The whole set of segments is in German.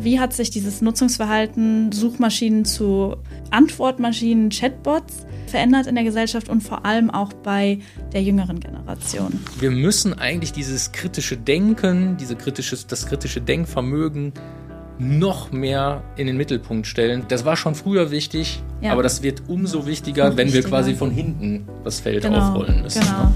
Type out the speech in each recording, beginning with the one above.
Wie hat sich dieses Nutzungsverhalten Suchmaschinen zu Antwortmaschinen, Chatbots verändert in der Gesellschaft und vor allem auch bei der jüngeren Generation? Wir müssen eigentlich dieses kritische Denken, das kritische Denkvermögen noch mehr in den Mittelpunkt stellen. Das war schon früher wichtig, aber das wird umso wichtiger, wenn wir quasi von hinten das Feld aufrollen müssen. Genau.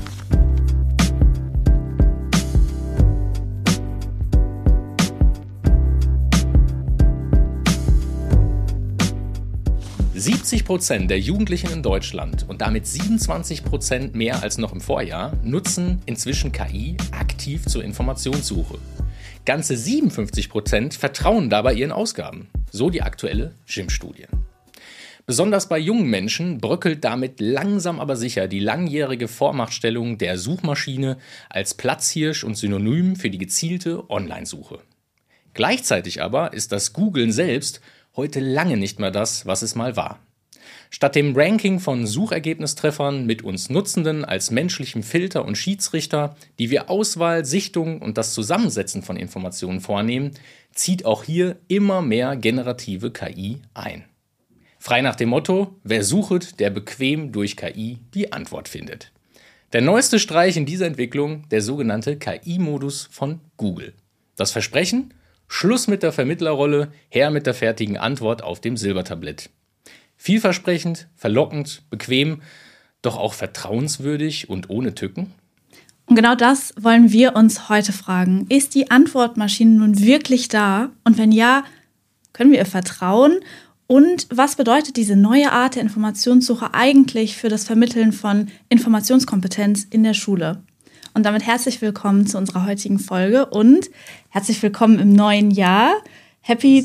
70% der Jugendlichen in Deutschland und damit 27% mehr als noch im Vorjahr nutzen inzwischen KI aktiv zur Informationssuche. Ganze 57% vertrauen dabei ihren Ausgaben, so die aktuelle JIM-Studie. Besonders bei jungen Menschen bröckelt damit langsam aber sicher die langjährige Vormachtstellung der Suchmaschine als Platzhirsch und Synonym für die gezielte Online-Suche. Gleichzeitig aber ist das Googlen selbst heute lange nicht mehr das, was es mal war. Statt dem Ranking von Suchergebnistreffern mit uns Nutzenden als menschlichem Filter und Schiedsrichter, die wir Auswahl, Sichtung und das Zusammensetzen von Informationen vornehmen, zieht auch hier immer mehr generative KI ein. Frei nach dem Motto, wer suchet, der bequem durch KI die Antwort findet. Der neueste Streich in dieser Entwicklung, der sogenannte KI-Modus von Google. Das Versprechen? Schluss mit der Vermittlerrolle, her mit der fertigen Antwort auf dem Silbertablett. Vielversprechend, verlockend, bequem, doch auch vertrauenswürdig und ohne Tücken? Und genau das wollen wir uns heute fragen. Ist die Antwortmaschine nun wirklich da? Und wenn ja, können wir ihr vertrauen? Und was bedeutet diese neue Art der Informationssuche eigentlich für das Vermitteln von Informationskompetenz in der Schule? Und damit herzlich willkommen zu unserer heutigen Folge und herzlich willkommen im neuen Jahr. Happy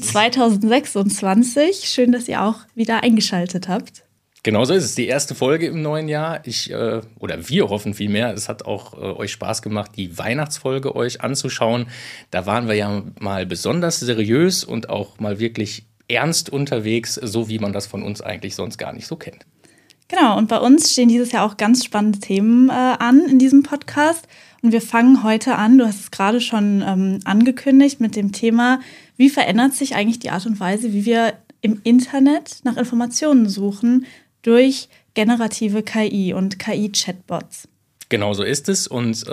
2026. Schön, dass ihr auch wieder eingeschaltet habt. Genauso ist es. Die erste Folge im neuen Jahr. Wir hoffen vielmehr, es hat auch euch Spaß gemacht, die Weihnachtsfolge euch anzuschauen. Da waren wir ja mal besonders seriös und auch mal wirklich ernst unterwegs, so wie man das von uns eigentlich sonst gar nicht so kennt. Genau, und bei uns stehen dieses Jahr auch ganz spannende Themen an in diesem Podcast. Und wir fangen heute an, du hast es gerade schon angekündigt, mit dem Thema, wie verändert sich eigentlich die Art und Weise, wie wir im Internet nach Informationen suchen durch generative KI und KI-Chatbots. Genau so ist es. Und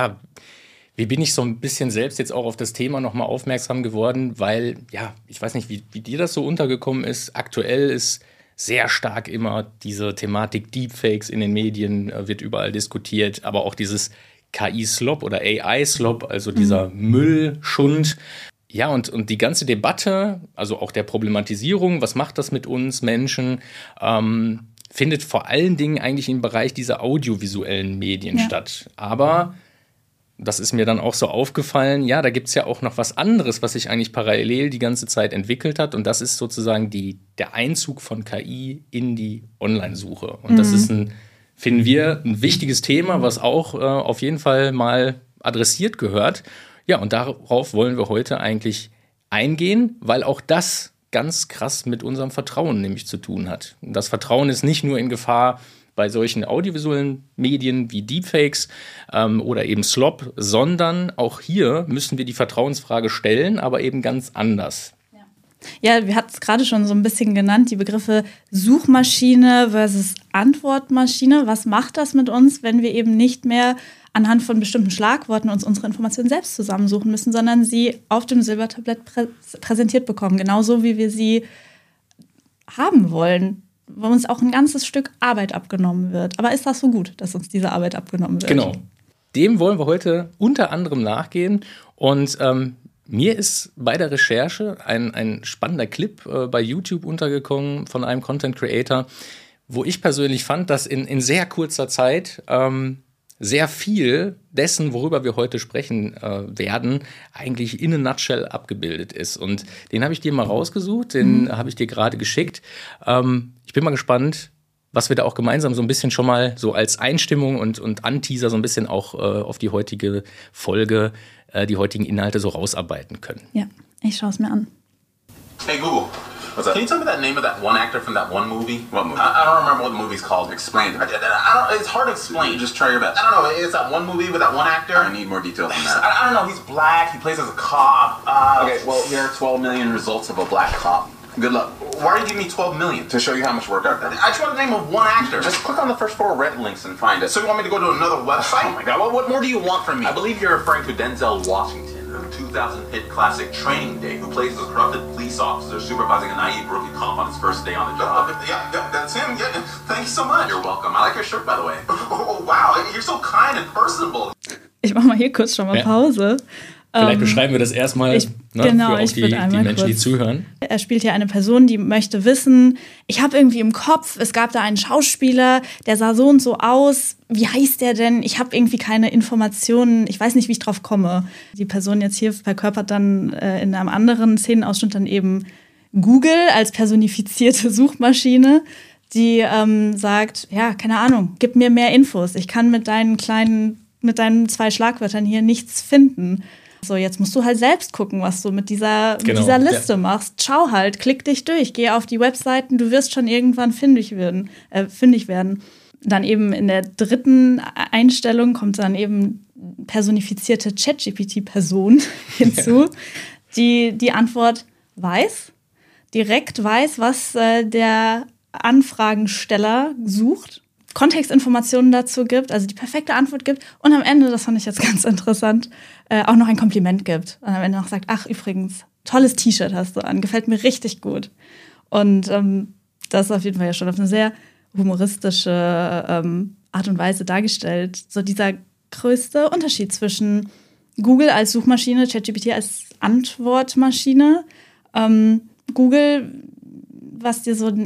wie bin ich so ein bisschen selbst jetzt auch auf das Thema nochmal aufmerksam geworden, weil, ich weiß nicht, wie dir das so untergekommen ist. Aktuell ist sehr stark immer diese Thematik Deepfakes in den Medien, wird überall diskutiert, aber auch dieses KI-Slop oder AI-Slop, also dieser Müllschund. Ja, und die ganze Debatte, also auch der Problematisierung, was macht das mit uns Menschen, findet vor allen Dingen eigentlich im Bereich dieser audiovisuellen Medien statt. Aber das ist mir dann auch so aufgefallen, da gibt es ja auch noch was anderes, was sich eigentlich parallel die ganze Zeit entwickelt hat. Und das ist sozusagen der Einzug von KI in die Online-Suche. Und das ist finden wir, ein wichtiges Thema, was auch auf jeden Fall mal adressiert gehört. Ja, und darauf wollen wir heute eigentlich eingehen, weil auch das ganz krass mit unserem Vertrauen nämlich zu tun hat. Und das Vertrauen ist nicht nur in Gefahr bei solchen audiovisuellen Medien wie Deepfakes oder eben Slop, sondern auch hier müssen wir die Vertrauensfrage stellen, aber eben ganz anders. Ja, wir hatten es gerade schon so ein bisschen genannt, die Begriffe Suchmaschine versus Antwortmaschine. Was macht das mit uns, wenn wir eben nicht mehr anhand von bestimmten Schlagworten uns unsere Informationen selbst zusammensuchen müssen, sondern sie auf dem Silbertablett präsentiert bekommen, genauso wie wir sie haben wollen, wo uns auch ein ganzes Stück Arbeit abgenommen wird. Aber ist das so gut, dass uns diese Arbeit abgenommen wird? Genau. Dem wollen wir heute unter anderem nachgehen. Und mir ist bei der Recherche ein spannender Clip bei YouTube untergekommen von einem Content Creator, wo ich persönlich fand, dass in sehr kurzer Zeit sehr viel dessen, worüber wir heute sprechen werden, eigentlich in a nutshell abgebildet ist. Und den habe ich dir mal rausgesucht, den habe ich dir gerade geschickt. Ich bin mal gespannt, was wir da auch gemeinsam so ein bisschen schon mal so als Einstimmung und Anteaser so ein bisschen auch auf die heutige Folge, die heutigen Inhalte so rausarbeiten können. Ja, ich schaue es mir an. Hey Google, What's that? Can you tell me the name of that one actor from that one movie? What movie? I don't remember what the movie's called. Explain. I don't. It's hard to explain. Just try your best. I don't know. It's that one movie with that one actor. I need more details than that. I don't know. He's black. He plays as a cop. Okay, well, here are 12 million results of a black cop. Good luck. Why are you giving me 12 million? To show you how much work I've done. I just want the name of one actor. Just click on the first 4 red links and find it. So you want me to go to another website? Oh my god, what more do you want from me? I believe you're referring to Denzel Washington, the 2000 hit classic Training Day, who plays a corrupted police officer supervising a naive rookie cop on his first day on the job. Yeah, that's him. Yeah, thank you so much. You're welcome. I like your shirt, by the way. Oh, wow, you're so kind and personable. Ich mache mal hier kurz schon mal Pause. Vielleicht beschreiben wir das erstmal genau, für auch die Menschen, die zuhören. Er spielt ja eine Person, die möchte wissen, ich habe irgendwie im Kopf, es gab da einen Schauspieler, der sah so und so aus. Wie heißt der denn? Ich habe irgendwie keine Informationen, ich weiß nicht, wie ich drauf komme. Die Person jetzt hier verkörpert dann in einem anderen Szenenausschnitt dann eben Google als personifizierte Suchmaschine, die sagt, ja, keine Ahnung, gib mir mehr Infos. Ich kann mit deinen 2 Schlagwörtern hier nichts finden. So, jetzt musst du halt selbst gucken, was du mit dieser Liste machst. Schau halt, klick dich durch, geh auf die Webseiten, du wirst schon irgendwann fündig werden. Dann eben in der 3. Einstellung kommt dann eben personifizierte ChatGPT-Person hinzu, die Antwort direkt weiß, was der Anfragensteller sucht, Kontextinformationen dazu gibt, also die perfekte Antwort gibt und am Ende, das fand ich jetzt ganz interessant, auch noch ein Kompliment gibt. Und am Ende noch sagt, ach übrigens, tolles T-Shirt hast du an, gefällt mir richtig gut. Und das ist auf jeden Fall ja schon auf eine sehr humoristische Art und Weise dargestellt. So dieser größte Unterschied zwischen Google als Suchmaschine, ChatGPT als Antwortmaschine. Google, was dir so eine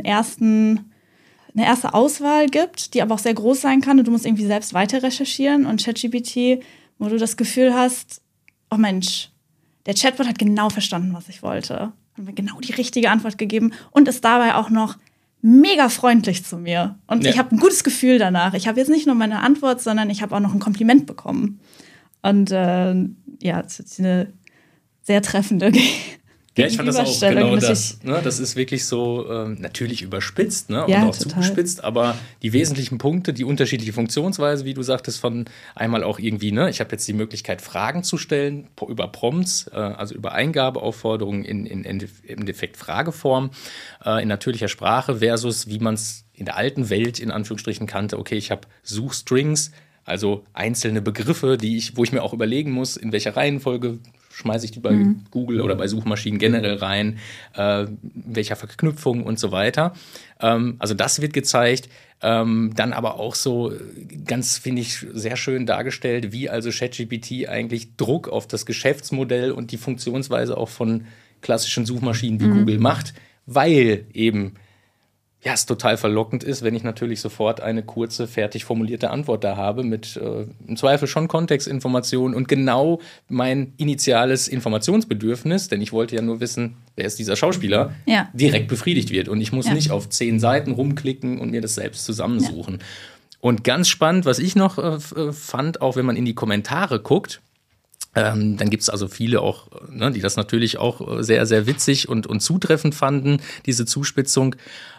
erste Auswahl gibt, die aber auch sehr groß sein kann und du musst irgendwie selbst weiter recherchieren. Und ChatGPT, wo du das Gefühl hast, oh Mensch, der Chatbot hat genau verstanden, was ich wollte. Hat mir genau die richtige Antwort gegeben und ist dabei auch noch mega freundlich zu mir. Und ich habe ein gutes Gefühl danach. Ich habe jetzt nicht nur meine Antwort, sondern ich habe auch noch ein Kompliment bekommen. Und das ist eine sehr treffende Ja, ich fand das auch genau das. Ne? Das ist wirklich so natürlich überspitzt und auch zugespitzt, aber die wesentlichen Punkte, die unterschiedliche Funktionsweise, wie du sagtest, von einmal auch irgendwie, ich habe jetzt die Möglichkeit, Fragen zu stellen über Prompts, also über Eingabeaufforderungen im Endeffekt Frageform, in natürlicher Sprache versus wie man es in der alten Welt in Anführungsstrichen kannte. Okay, ich habe Suchstrings, also einzelne Begriffe, wo ich mir auch überlegen muss, in welcher Reihenfolge schmeiße ich die bei Google oder bei Suchmaschinen generell rein, welcher Verknüpfung und so weiter. Also das wird gezeigt. Dann aber auch so ganz, finde ich, sehr schön dargestellt, wie also ChatGPT eigentlich Druck auf das Geschäftsmodell und die Funktionsweise auch von klassischen Suchmaschinen wie Google macht, weil eben es total verlockend ist, wenn ich natürlich sofort eine kurze, fertig formulierte Antwort da habe mit im Zweifel schon Kontextinformationen und genau mein initiales Informationsbedürfnis, denn ich wollte ja nur wissen, wer ist dieser Schauspieler, direkt befriedigt wird. Und ich muss nicht auf 10 Seiten rumklicken und mir das selbst zusammensuchen. Ja. Und ganz spannend, was ich noch fand, auch wenn man in die Kommentare guckt, dann gibt es also viele auch, die das natürlich auch sehr, sehr witzig und zutreffend fanden, diese Zuspitzung.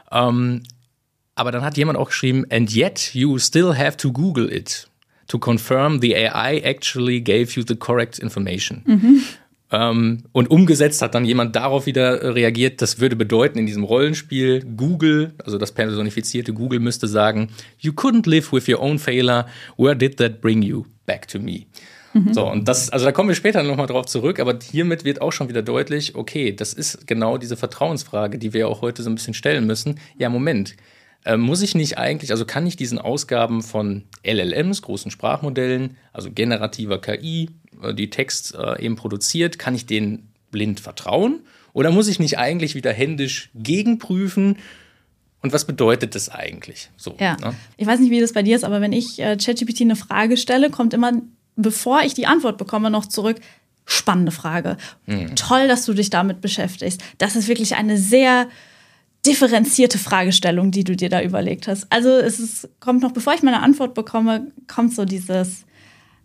Aber dann hat jemand auch geschrieben, and yet you still have to Google it to confirm the AI actually gave you the correct information. Und umgesetzt hat dann jemand darauf wieder reagiert, das würde bedeuten in diesem Rollenspiel, Google, also das personifizierte Google müsste sagen, you couldn't live with your own failure, where did that bring you back to me? So, und da kommen wir später nochmal drauf zurück, aber hiermit wird auch schon wieder deutlich, okay, das ist genau diese Vertrauensfrage, die wir ja auch heute so ein bisschen stellen müssen. Ja, Moment, muss ich nicht eigentlich, also kann ich diesen Ausgaben von LLMs, großen Sprachmodellen, also generativer KI, die Text eben produziert, kann ich denen blind vertrauen? Oder muss ich nicht eigentlich wieder händisch gegenprüfen? Und was bedeutet das eigentlich? So, ja, ich weiß nicht, wie das bei dir ist, aber wenn ich ChatGPT eine Frage stelle, kommt immer, bevor ich die Antwort bekomme, noch zurück, spannende Frage. Toll, dass du dich damit beschäftigst. Das ist wirklich eine sehr differenzierte Fragestellung, die du dir da überlegt hast. Also kommt noch, bevor ich meine Antwort bekomme, kommt so diese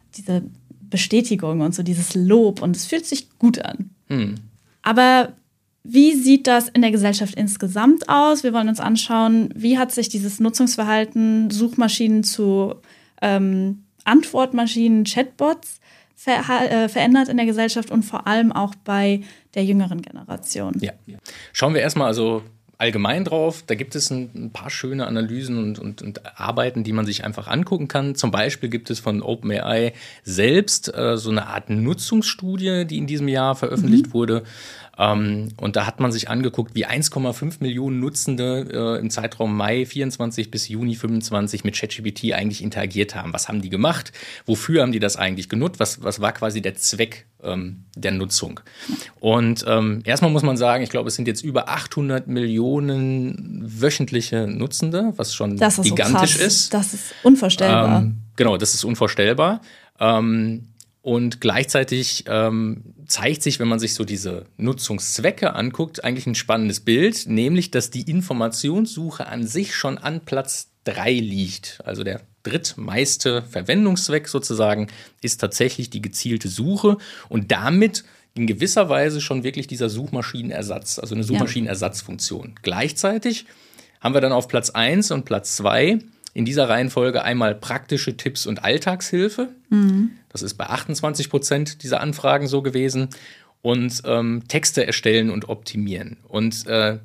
Bestätigung und so dieses Lob und es fühlt sich gut an. Aber Wie sieht das in der Gesellschaft insgesamt aus? Wir wollen uns anschauen, wie hat sich dieses Nutzungsverhalten Suchmaschinen zu Antwortmaschinen, Chatbots verändert in der Gesellschaft und vor allem auch bei der jüngeren Generation. Ja. Schauen wir erstmal also allgemein drauf. Da gibt es ein paar schöne Analysen und Arbeiten, die man sich einfach angucken kann. Zum Beispiel gibt es von OpenAI selbst so eine Art Nutzungsstudie, die in diesem Jahr veröffentlicht wurde. Und da hat man sich angeguckt, wie 1,5 Millionen Nutzende im Zeitraum Mai 24 bis Juni 25 mit ChatGPT eigentlich interagiert haben. Was haben die gemacht? Wofür haben die das eigentlich genutzt? Was war quasi der Zweck der Nutzung? Und erstmal muss man sagen, ich glaube, es sind jetzt über 800 Millionen wöchentliche Nutzende, was schon gigantisch ist. Das ist unvorstellbar. Genau, das ist unvorstellbar. Und gleichzeitig zeigt sich, wenn man sich so diese Nutzungszwecke anguckt, eigentlich ein spannendes Bild, nämlich, dass die Informationssuche an sich schon an Platz 3 liegt. Also der drittmeiste Verwendungszweck sozusagen ist tatsächlich die gezielte Suche und damit in gewisser Weise schon wirklich dieser Suchmaschinenersatz, also eine Suchmaschinenersatzfunktion. Gleichzeitig haben wir dann auf Platz 1 und Platz 2 in dieser Reihenfolge einmal praktische Tipps und Alltagshilfe. Das ist bei 28% dieser Anfragen so gewesen. Und Texte erstellen und optimieren. Und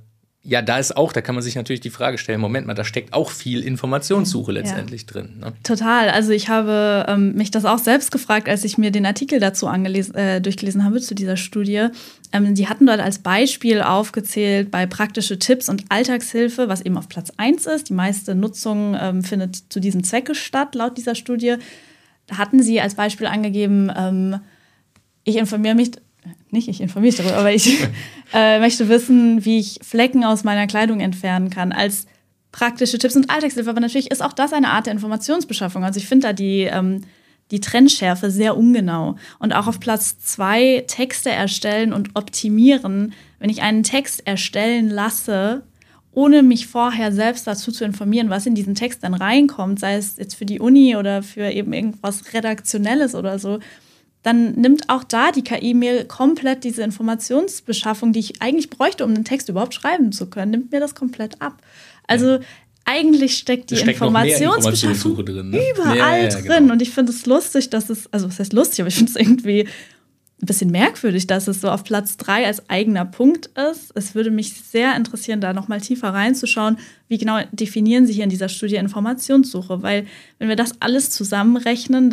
da kann man sich natürlich die Frage stellen, Moment mal, da steckt auch viel Informationssuche letztendlich drin. Ne? Total. Also ich habe mich das auch selbst gefragt, als ich mir den Artikel dazu durchgelesen habe, zu dieser Studie. Die hatten dort als Beispiel aufgezählt bei praktische Tipps und Alltagshilfe, was eben auf Platz 1 ist. Die meiste Nutzung findet zu diesem Zwecke statt, laut dieser Studie. Da hatten sie als Beispiel angegeben, ich informiere mich darüber, aber ich möchte wissen, wie ich Flecken aus meiner Kleidung entfernen kann, als praktische Tipps und Alltagshilfe. Aber natürlich ist auch das eine Art der Informationsbeschaffung. Also ich finde da die Trennschärfe sehr ungenau. Und auch auf Platz 2 Texte erstellen und optimieren. Wenn ich einen Text erstellen lasse, ohne mich vorher selbst dazu zu informieren, was in diesen Text dann reinkommt, sei es jetzt für die Uni oder für eben irgendwas Redaktionelles oder so, dann nimmt auch da die KI mir komplett diese Informationsbeschaffung, die ich eigentlich bräuchte, um den Text überhaupt schreiben zu können, nimmt mir das komplett ab. Also eigentlich steckt die Informationsbeschaffung drin, ne? Überall drin. Genau. Und ich finde es lustig, dass es, also was heißt lustig, aber ich finde es irgendwie ein bisschen merkwürdig, dass es so auf Platz 3 als eigener Punkt ist. Es würde mich sehr interessieren, da noch mal tiefer reinzuschauen, wie genau definieren Sie hier in dieser Studie Informationssuche? Weil wenn wir das alles zusammenrechnen,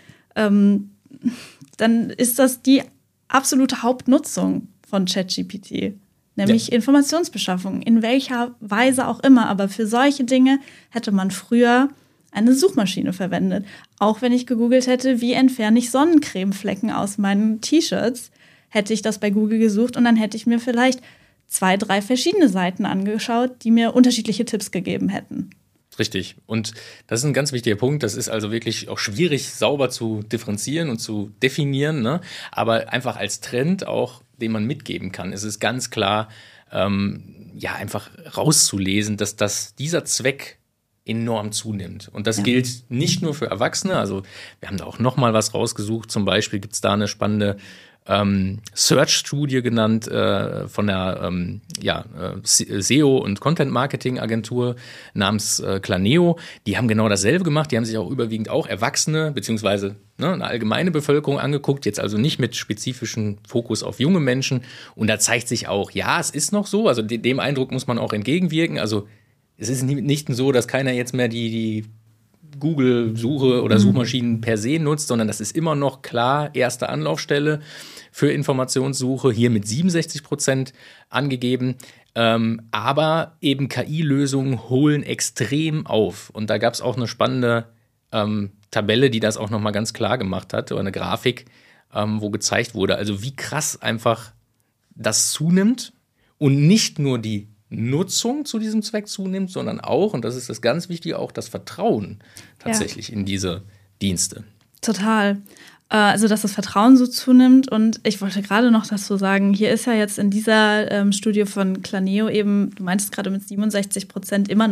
dann ist das die absolute Hauptnutzung von ChatGPT, nämlich Informationsbeschaffung, in welcher Weise auch immer. Aber für solche Dinge hätte man früher eine Suchmaschine verwendet. Auch wenn ich gegoogelt hätte, wie entferne ich Sonnencremeflecken aus meinen T-Shirts, hätte ich das bei Google gesucht und dann hätte ich mir vielleicht 2, 3 verschiedene Seiten angeschaut, die mir unterschiedliche Tipps gegeben hätten. Richtig. Und das ist ein ganz wichtiger Punkt. Das ist also wirklich auch schwierig, sauber zu differenzieren und zu definieren, ne? Aber einfach als Trend auch, den man mitgeben kann, ist es ganz klar, einfach rauszulesen, dass dieser Zweck enorm zunimmt. Und das gilt nicht nur für Erwachsene. Also wir haben da auch noch mal was rausgesucht. Zum Beispiel gibt es da eine spannende Search-Studie genannt von der SEO- und Content-Marketing-Agentur namens Claneo. Die haben genau dasselbe gemacht. Die haben sich auch überwiegend auch Erwachsene beziehungsweise eine allgemeine Bevölkerung angeguckt, jetzt also nicht mit spezifischem Fokus auf junge Menschen. Und da zeigt sich auch, ja, es ist noch so, also dem Eindruck muss man auch entgegenwirken. Also es ist nicht so, dass keiner jetzt mehr die Google-Suche oder Suchmaschinen per se nutzt, sondern das ist immer noch klar erste Anlaufstelle für Informationssuche, hier mit 67% angegeben. Aber eben KI-Lösungen holen extrem auf. Und da gab es auch eine spannende Tabelle, die das auch nochmal ganz klar gemacht hat, oder eine Grafik, wo gezeigt wurde, also wie krass einfach das zunimmt und nicht nur die Nutzung zu diesem Zweck zunimmt, sondern auch, und das ist das ganz Wichtige, auch das Vertrauen tatsächlich in diese Dienste. Total. Also, dass das Vertrauen so zunimmt. Und ich wollte gerade noch dazu sagen, hier ist ja jetzt in dieser Studie von Claneo eben, du meintest gerade mit 67% immer noch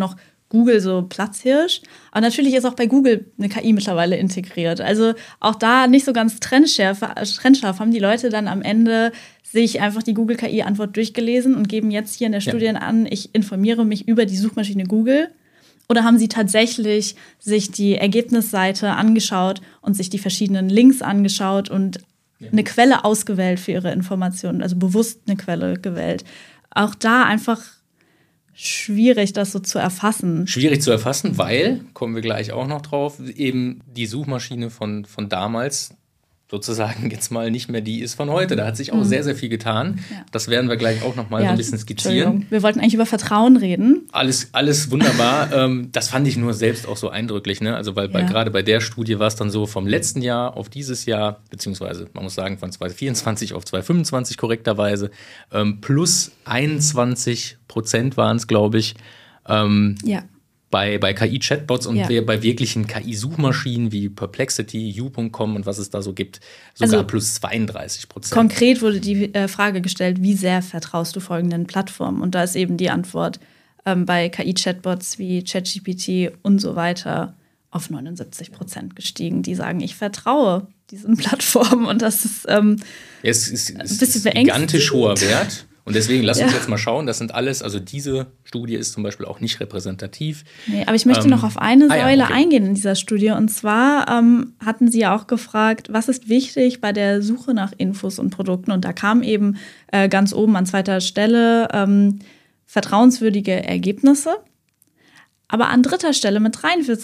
Google so Platzhirsch. Aber natürlich ist auch bei Google eine KI mittlerweile integriert. Also auch da nicht so ganz trennscharf haben die Leute dann am Ende sich einfach die Google-KI-Antwort durchgelesen und geben jetzt hier in der Studie an, ich informiere mich über die Suchmaschine Google. Oder haben sie tatsächlich sich die Ergebnisseite angeschaut und sich die verschiedenen Links angeschaut und eine Quelle ausgewählt für ihre Informationen, also bewusst eine Quelle gewählt. Auch da einfach schwierig, das so zu erfassen. Schwierig zu erfassen, weil, kommen wir gleich auch noch drauf, eben die Suchmaschine von damals sozusagen jetzt mal nicht mehr die ist von heute. Da hat sich auch sehr, sehr viel getan. Ja. Das werden wir gleich auch noch mal so ein bisschen skizzieren. Wir wollten eigentlich über Vertrauen reden. Alles wunderbar. Das fand ich nur selbst auch so eindrücklich. Ne? Also weil gerade bei der Studie war es dann so vom letzten Jahr auf dieses Jahr, beziehungsweise man muss sagen von 2024 auf 2025 korrekterweise, plus 21% waren es, glaube ich. Bei KI-Chatbots und bei wirklichen KI-Suchmaschinen wie Perplexity, You.com und was es da so gibt, sogar plus 32%. Konkret wurde die Frage gestellt, wie sehr vertraust du folgenden Plattformen? Und da ist eben die Antwort bei KI-Chatbots wie ChatGPT und so weiter auf 79% gestiegen. Die sagen, ich vertraue diesen Plattformen und das ist es ist ein bisschen gigantisch hoher Wert. Und deswegen lass uns jetzt mal schauen, das sind alles, also diese Studie ist zum Beispiel auch nicht repräsentativ. Nee, aber ich möchte noch auf eine Säule eingehen in dieser Studie. Und zwar hatten sie ja auch gefragt, was ist wichtig bei der Suche nach Infos und Produkten? Und da kam eben ganz oben an zweiter Stelle vertrauenswürdige Ergebnisse. Aber an dritter Stelle mit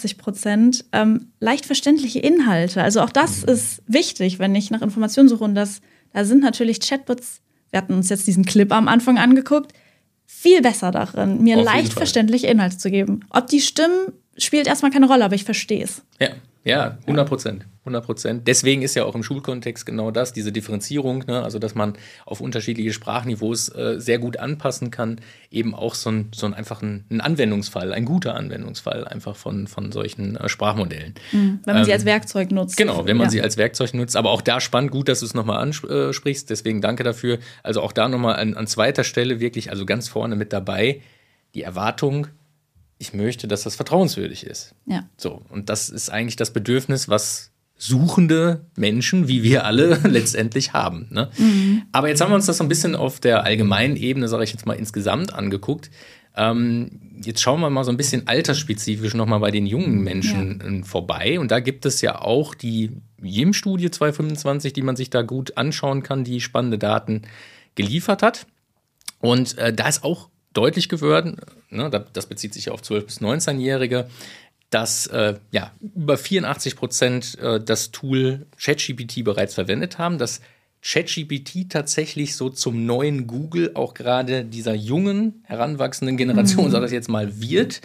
43% leicht verständliche Inhalte. Also auch das ist wichtig, wenn ich nach Informationen suche. Und da sind natürlich Chatbots, wir hatten uns jetzt diesen Clip am Anfang angeguckt, viel besser darin, mir leicht verständliche Inhalte zu geben. Ob die stimmen, spielt erstmal keine Rolle, aber ich verstehe es. Ja, 100%. 100%. Deswegen ist ja auch im Schulkontext genau das, diese Differenzierung, ne? Also dass man auf unterschiedliche Sprachniveaus sehr gut anpassen kann, eben auch so ein Anwendungsfall, ein guter Anwendungsfall einfach von solchen Sprachmodellen. Wenn man sie als Werkzeug nutzt. Genau, wenn man sie als Werkzeug nutzt. Aber auch da spannend, gut, dass du es nochmal ansprichst, deswegen danke dafür. Also auch da nochmal an zweiter Stelle wirklich, also ganz vorne mit dabei, die Erwartung, ich möchte, dass das vertrauenswürdig ist. Ja. So, und das ist eigentlich das Bedürfnis, was suchende Menschen, wie wir alle, letztendlich haben. Ne? Aber jetzt haben wir uns das so ein bisschen auf der allgemeinen Ebene, sage ich jetzt mal, insgesamt angeguckt. Jetzt schauen wir mal so ein bisschen altersspezifisch nochmal bei den jungen Menschen vorbei. Und da gibt es ja auch die YIM-Studie 2025, die man sich da gut anschauen kann, die spannende Daten geliefert hat. Und da ist auch deutlich geworden, ne, das bezieht sich ja auf 12- bis 19-Jährige, dass über 84% das Tool ChatGPT bereits verwendet haben, dass ChatGPT tatsächlich so zum neuen Google auch gerade dieser jungen, heranwachsenden Generation, sag das jetzt mal, wird,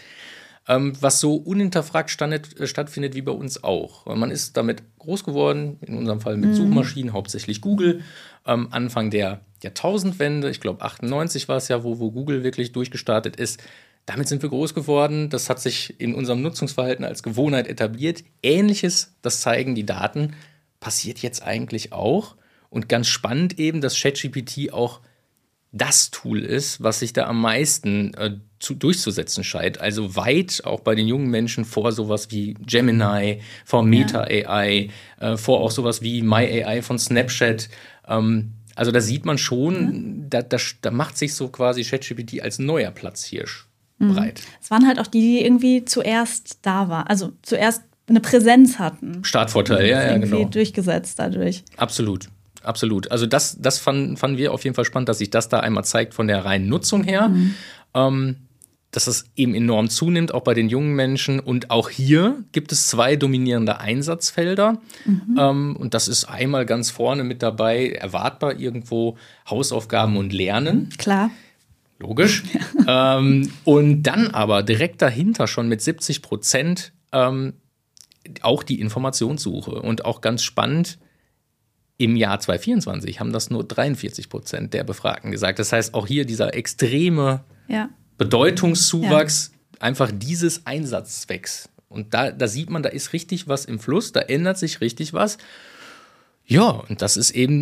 was so unhinterfragt stattfindet wie bei uns auch. Man ist damit groß geworden, in unserem Fall mit Suchmaschinen, hauptsächlich Google, Anfang der Jahrtausendwende, ich glaube 98 war es ja, wo Google wirklich durchgestartet ist. Damit sind wir groß geworden. Das hat sich in unserem Nutzungsverhalten als Gewohnheit etabliert. Ähnliches, das zeigen die Daten, passiert jetzt eigentlich auch. Und ganz spannend eben, dass ChatGPT auch das Tool ist, was sich da am meisten durchzusetzen scheint. Also weit auch bei den jungen Menschen vor sowas wie Gemini, vor Meta AI, vor auch sowas wie My AI von Snapchat. Also da sieht man schon, da macht sich so quasi ChatGPT als neuer Platzhirsch breit. Es waren halt auch die irgendwie zuerst da waren, also zuerst eine Präsenz hatten. Startvorteil, ja, genau. Durchgesetzt dadurch. Absolut. Also das fanden wir auf jeden Fall spannend, dass sich das da einmal zeigt von der reinen Nutzung her. Dass das eben enorm zunimmt, auch bei den jungen Menschen. Und auch hier gibt es 2 dominierende Einsatzfelder. Und das ist einmal ganz vorne mit dabei, erwartbar irgendwo Hausaufgaben und Lernen. Klar. Logisch. Und dann aber direkt dahinter schon mit 70% auch die Informationssuche. Und auch ganz spannend, im Jahr 2024 haben das nur 43% der Befragten gesagt. Das heißt, auch hier dieser extreme Bedeutungszuwachs einfach dieses Einsatzzwecks. Und da sieht man, da ist richtig was im Fluss, da ändert sich richtig was. Ja, und das ist eben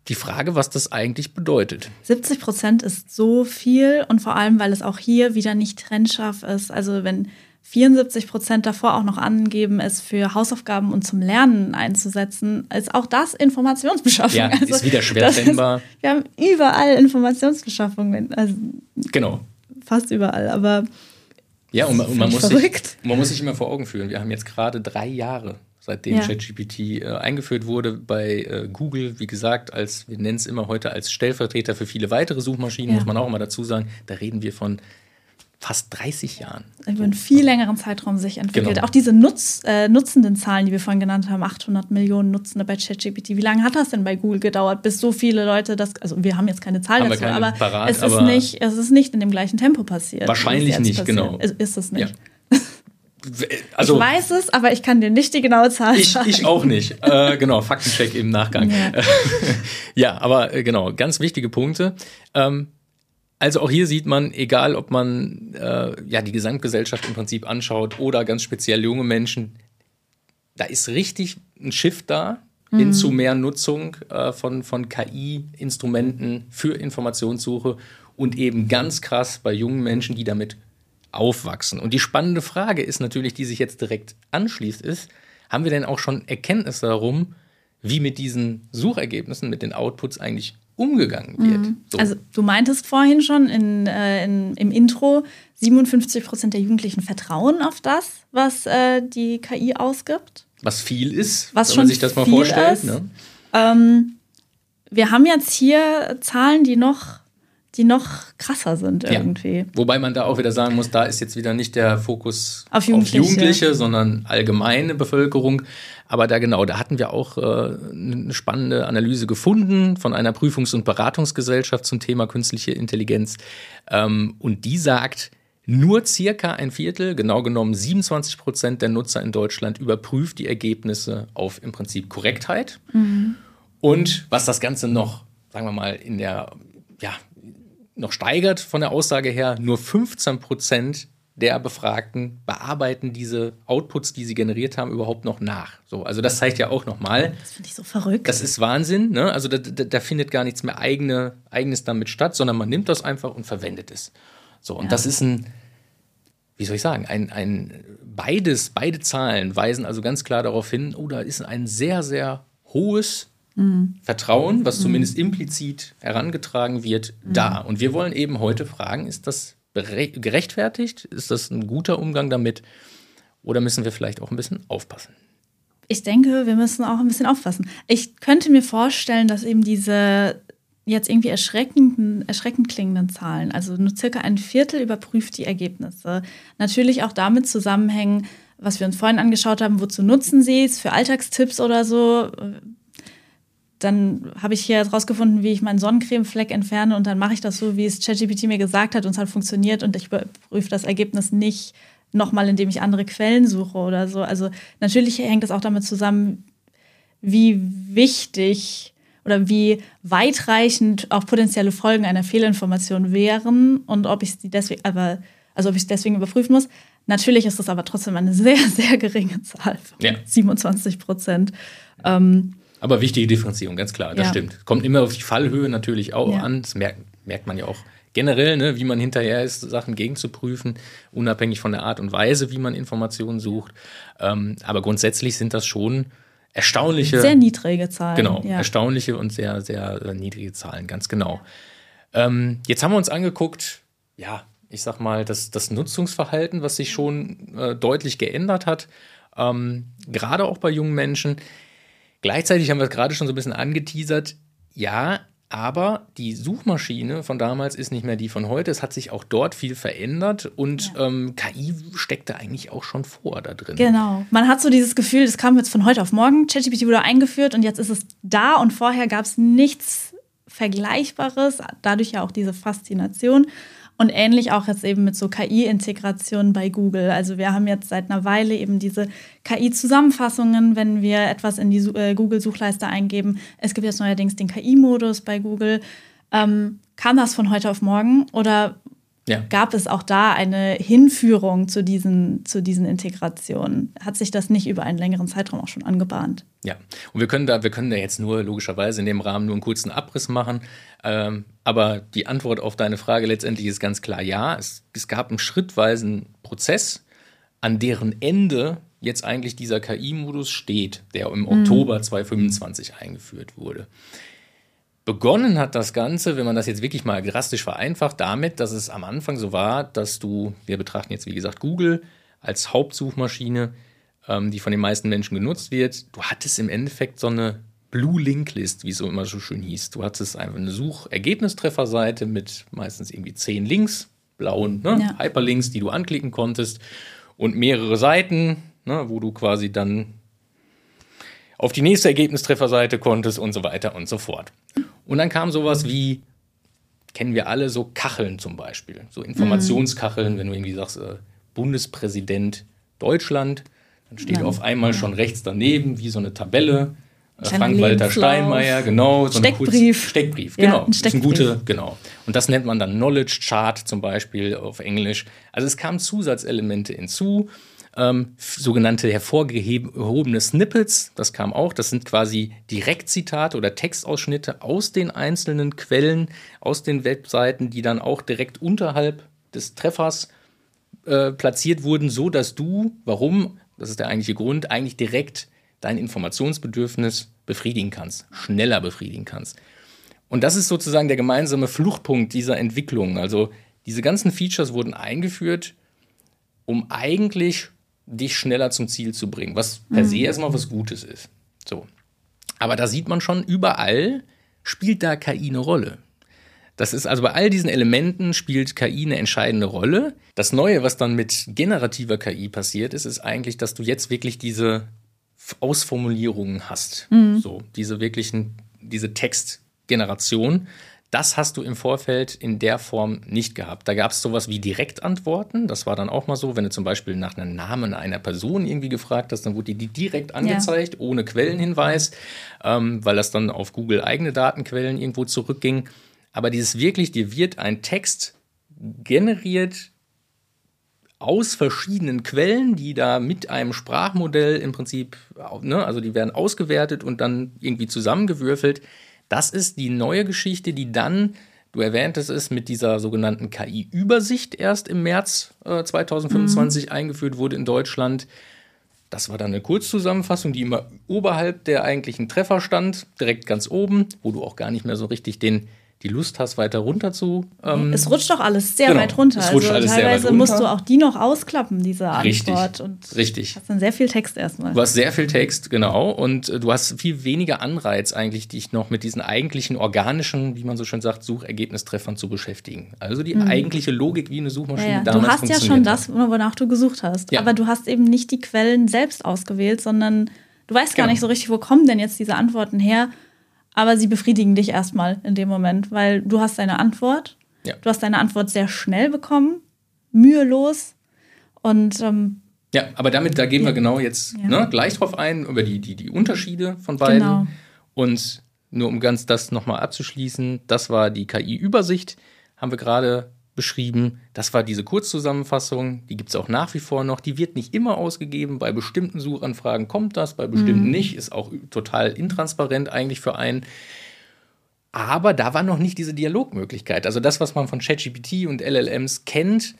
die Frage, was das eigentlich bedeutet. 70% ist so viel und vor allem, weil es auch hier wieder nicht trennscharf ist. Also wenn 74% davor auch noch angeben, es für Hausaufgaben und zum Lernen einzusetzen, ist auch das Informationsbeschaffung. Ja, also, ist wieder schwer trennbar. Wir haben überall Informationsbeschaffung, also genau. Fast überall, aber ja, und man muss sich immer vor Augen führen, wir haben jetzt gerade 3 Jahre, seitdem ChatGPT eingeführt wurde bei Google, wie gesagt, wir nennen es immer heute als Stellvertreter für viele weitere Suchmaschinen, muss man auch immer dazu sagen, da reden wir von fast 30 Jahren. Über einen viel längeren Zeitraum sich entwickelt. Genau. Auch diese nutzenden Zahlen, die wir vorhin genannt haben, 800 Millionen Nutzende bei ChatGPT. Wie lange hat das denn bei Google gedauert, bis so viele Leute also wir haben jetzt keine Zahl dazu, aber parat, es ist nicht in dem gleichen Tempo passiert. Wahrscheinlich nicht, passiert. Genau. Ist es nicht. Ja. Also, ich weiß es, aber ich kann dir nicht die genaue Zahl sagen. Ich auch nicht. Genau, Faktencheck im Nachgang. Ja, aber genau, ganz wichtige Punkte. Also auch hier sieht man, egal ob man die Gesamtgesellschaft im Prinzip anschaut oder ganz speziell junge Menschen, da ist richtig ein Shift da hin zu mehr Nutzung von KI-Instrumenten für Informationssuche und eben ganz krass bei jungen Menschen, die damit aufwachsen. Und die spannende Frage ist natürlich, die sich jetzt direkt anschließt, ist, haben wir denn auch schon Erkenntnisse darum, wie mit diesen Suchergebnissen, mit den Outputs eigentlich umgegangen wird. So. Also du meintest vorhin schon im Intro, 57% der Jugendlichen vertrauen auf das, was die KI ausgibt. Was viel ist, wenn man sich das mal vorstellt. Ne? Wir haben jetzt hier Zahlen, die noch krasser sind irgendwie. Ja. Wobei man da auch wieder sagen muss, da ist jetzt wieder nicht der Fokus auf Jugendliche, sondern allgemeine Bevölkerung. Aber da hatten wir auch eine spannende Analyse gefunden von einer Prüfungs- und Beratungsgesellschaft zum Thema künstliche Intelligenz. Und die sagt, nur circa ein Viertel, genau genommen 27% der Nutzer in Deutschland überprüft die Ergebnisse auf im Prinzip Korrektheit. Und was das Ganze noch, sagen wir mal, noch steigert von der Aussage her, nur 15% der Befragten bearbeiten diese Outputs, die sie generiert haben, überhaupt noch nach. So, also das zeigt ja auch nochmal. Das finde ich so verrückt. Das ist Wahnsinn, ne? Also da findet gar nichts mehr Eigenes damit statt, sondern man nimmt das einfach und verwendet es. So, und das ist beide Zahlen weisen also ganz klar darauf hin, da ist ein sehr, sehr hohes Vertrauen, was zumindest implizit herangetragen wird, da. Und wir wollen eben heute fragen, ist das gerechtfertigt? Ist das ein guter Umgang damit? Oder müssen wir vielleicht auch ein bisschen aufpassen? Ich denke, wir müssen auch ein bisschen aufpassen. Ich könnte mir vorstellen, dass eben diese jetzt irgendwie erschreckend klingenden Zahlen, also nur circa ein Viertel überprüft die Ergebnisse, natürlich auch damit zusammenhängen, was wir uns vorhin angeschaut haben, wozu nutzen sie es, für Alltagstipps oder so. Dann habe ich hier rausgefunden, wie ich meinen Sonnencremefleck entferne und dann mache ich das so, wie es ChatGPT mir gesagt hat und es hat funktioniert und ich überprüfe das Ergebnis nicht nochmal, indem ich andere Quellen suche oder so. Also natürlich hängt das auch damit zusammen, wie wichtig oder wie weitreichend auch potenzielle Folgen einer Fehlinformation wären und ob ich es deswegen überprüfen muss. Natürlich ist das aber trotzdem eine sehr, sehr geringe Zahl von 27%. Aber wichtige Differenzierung, ganz klar, das stimmt. Kommt immer auf die Fallhöhe natürlich auch an. Das merkt man ja auch generell, ne, wie man hinterher ist, Sachen gegenzuprüfen, unabhängig von der Art und Weise, wie man Informationen sucht. Aber grundsätzlich sind das schon erstaunliche... Sehr niedrige Zahlen. Genau, erstaunliche und sehr, sehr niedrige Zahlen, ganz genau. Jetzt haben wir uns angeguckt, ich sag mal, das Nutzungsverhalten, was sich schon deutlich geändert hat, gerade auch bei jungen Menschen. Gleichzeitig haben wir es gerade schon so ein bisschen angeteasert, aber die Suchmaschine von damals ist nicht mehr die von heute. Es hat sich auch dort viel verändert und KI steckt da eigentlich auch schon vor da drin. Genau. Man hat so dieses Gefühl, das kam jetzt von heute auf morgen. ChatGPT wurde eingeführt und jetzt ist es da und vorher gab es nichts Vergleichbares. Dadurch ja auch diese Faszination. Und ähnlich auch jetzt eben mit so KI-Integration bei Google. Also wir haben jetzt seit einer Weile eben diese KI-Zusammenfassungen, wenn wir etwas in die Google-Suchleiste eingeben. Es gibt jetzt neuerdings den KI-Modus bei Google. Kam das von heute auf morgen oder Ja. Gab es auch da eine Hinführung zu diesen Integrationen? Hat sich das nicht über einen längeren Zeitraum auch schon angebahnt? Ja, und wir können da jetzt nur logischerweise in dem Rahmen nur einen kurzen Abriss machen. Aber die Antwort auf deine Frage letztendlich ist ganz klar ja. Es gab einen schrittweisen Prozess, an deren Ende jetzt eigentlich dieser KI-Modus steht, der im Oktober 2025 eingeführt wurde. Begonnen hat das Ganze, wenn man das jetzt wirklich mal drastisch vereinfacht, damit, dass es am Anfang so war, dass wir betrachten jetzt wie gesagt Google als Hauptsuchmaschine, die von den meisten Menschen genutzt wird. Du hattest im Endeffekt so eine Blue Link List, wie es so immer so schön hieß. Du hattest einfach eine Suchergebnistrefferseite mit meistens irgendwie 10 Links, blauen Hyperlinks, die du anklicken konntest und mehrere Seiten, wo du quasi dann auf die nächste Ergebnistrefferseite konntest und so weiter und so fort. Und dann kam sowas wie, kennen wir alle, so Kacheln zum Beispiel, so Informationskacheln, wenn du irgendwie sagst, Bundespräsident Deutschland, dann steht auf einmal schon rechts daneben, wie so eine Tabelle, Frank-Walter Steinmeier, genau. So Steckbrief. Steckbrief, Ja, genau. ein Steckbrief. Genau. Und das nennt man dann Knowledge Chart zum Beispiel auf Englisch. Also es kamen Zusatzelemente hinzu, sogenannte hervorgehobene Snippets, das kam auch. Das sind quasi Direktzitate oder Textausschnitte aus den einzelnen Quellen, aus den Webseiten, die dann auch direkt unterhalb des Treffers platziert wurden, so dass du, das ist der eigentliche Grund, eigentlich direkt dein Informationsbedürfnis befriedigen kannst, schneller befriedigen kannst. Und das ist sozusagen der gemeinsame Fluchtpunkt dieser Entwicklung. Also diese ganzen Features wurden eingeführt, um eigentlich dich schneller zum Ziel zu bringen, was per se erstmal was Gutes ist. So. Aber da sieht man schon, überall spielt da KI eine Rolle. Das ist also bei all diesen Elementen spielt KI eine entscheidende Rolle. Das Neue, was dann mit generativer KI passiert ist, ist eigentlich, dass du jetzt wirklich diese Ausformulierungen hast. So, diese Textgeneration. Das hast du im Vorfeld in der Form nicht gehabt. Da gab es sowas wie Direktantworten. Das war dann auch mal so, wenn du zum Beispiel nach einem Namen einer Person irgendwie gefragt hast, dann wurde die direkt angezeigt, ohne Quellenhinweis, weil das dann auf Google eigene Datenquellen irgendwo zurückging. Aber dir wird ein Text generiert aus verschiedenen Quellen, die da mit einem Sprachmodell im Prinzip, also die werden ausgewertet und dann irgendwie zusammengewürfelt. Das ist die neue Geschichte, die dann, du erwähntest es, mit dieser sogenannten KI-Übersicht erst im März 2025 eingeführt wurde in Deutschland. Das war dann eine Kurzzusammenfassung, die immer oberhalb der eigentlichen Treffer stand, direkt ganz oben, wo du auch gar nicht mehr so richtig die Lust hast, weiter runter zu. Es rutscht doch alles sehr weit runter. Es rutscht alles teilweise sehr weit runter. musst du auch die noch ausklappen, diese Antwort. Richtig. Hast dann sehr viel Text erstmal. Du hast sehr viel Text, genau. Und du hast viel weniger Anreiz eigentlich, dich noch mit diesen eigentlichen organischen, wie man so schön sagt, Suchergebnistreffern zu beschäftigen. Also die eigentliche Logik, wie eine Suchmaschine damals funktioniert. Du hast ja schon das, wonach du gesucht hast. Ja. Aber du hast eben nicht die Quellen selbst ausgewählt, sondern du weißt gar nicht so richtig, wo kommen denn jetzt diese Antworten her. Aber sie befriedigen dich erstmal in dem Moment, weil du hast deine Antwort. Ja. Du hast deine Antwort sehr schnell bekommen, mühelos. Und ja, aber da gehen wir genau jetzt gleich drauf ein, über die Unterschiede von beiden. Genau. Und nur um ganz das nochmal abzuschließen, das war die KI-Übersicht, haben wir gerade beschrieben. Das war diese Kurzzusammenfassung, die gibt es auch nach wie vor noch. Die wird nicht immer ausgegeben. Bei bestimmten Suchanfragen kommt das, bei bestimmten nicht. Ist auch total intransparent eigentlich für einen. Aber da war noch nicht diese Dialogmöglichkeit. Also das, was man von ChatGPT und LLMs kennt,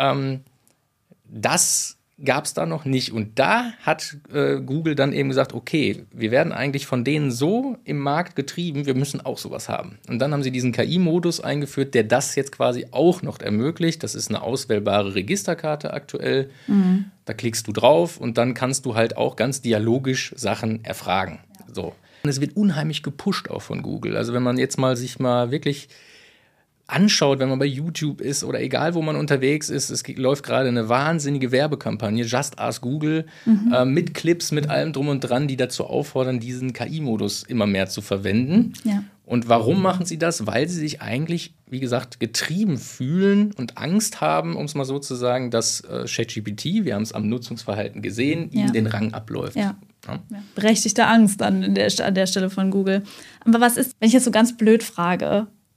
das gab es da noch nicht. Und da hat Google dann eben gesagt, okay, wir werden eigentlich von denen so im Markt getrieben, wir müssen auch sowas haben. Und dann haben sie diesen KI-Modus eingeführt, der das jetzt quasi auch noch ermöglicht. Das ist eine auswählbare Registerkarte aktuell. Da klickst du drauf und dann kannst du halt auch ganz dialogisch Sachen erfragen. So. Und es wird unheimlich gepusht auch von Google. Also wenn man jetzt sich mal wirklich anschaut, wenn man bei YouTube ist oder egal, wo man unterwegs ist, es läuft gerade eine wahnsinnige Werbekampagne, Just Ask Google, mit Clips, mit allem drum und dran, die dazu auffordern, diesen KI-Modus immer mehr zu verwenden. Ja. Und warum machen sie das? Weil sie sich eigentlich, wie gesagt, getrieben fühlen und Angst haben, um es mal so zu sagen, dass ChatGPT, wir haben es am Nutzungsverhalten gesehen, ihnen den Rang abläuft. Ja. Berechtigte Angst an der Stelle von Google. Aber was ist, wenn ich jetzt so ganz blöd frage,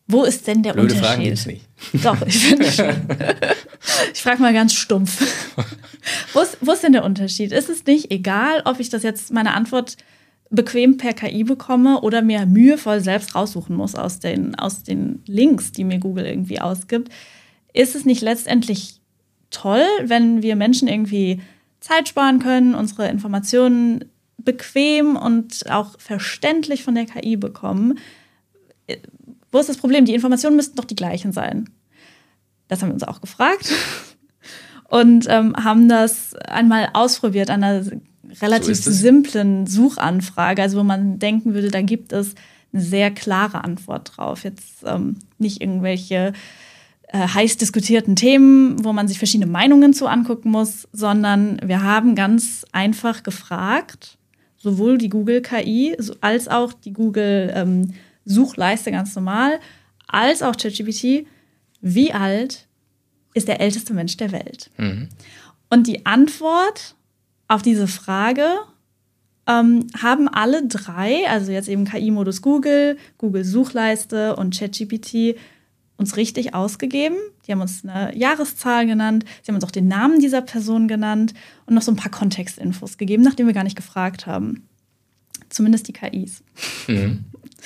Wo ist denn der Blöde Unterschied? Fragen gibt's nicht. Doch, ich finde schon. Ich frage mal ganz stumpf. Wo ist denn der Unterschied? Ist es nicht egal, ob ich das jetzt meine Antwort bequem per KI bekomme oder mir mühevoll selbst raussuchen muss aus den Links, die mir Google irgendwie ausgibt? Ist es nicht letztendlich toll, wenn wir Menschen irgendwie Zeit sparen können, unsere Informationen bequem und auch verständlich von der KI bekommen? Wo ist das Problem? Die Informationen müssten doch die gleichen sein. Das haben wir uns auch gefragt und haben das einmal ausprobiert an einer relativ simplen Suchanfrage, also wo man denken würde, da gibt es eine sehr klare Antwort drauf. Jetzt nicht irgendwelche heiß diskutierten Themen, wo man sich verschiedene Meinungen zu angucken muss, sondern wir haben ganz einfach gefragt, sowohl die Google-KI als auch die Google-Suchleiste ganz normal, als auch ChatGPT, wie alt ist der älteste Mensch der Welt? Mhm. Und die Antwort auf diese Frage haben alle drei, also jetzt eben KI-Modus Google, Google-Suchleiste und ChatGPT, uns richtig ausgegeben. Die haben uns eine Jahreszahl genannt, sie haben uns auch den Namen dieser Person genannt und noch so ein paar Kontextinfos gegeben, nachdem wir gar nicht gefragt haben. Zumindest die KIs. Mhm.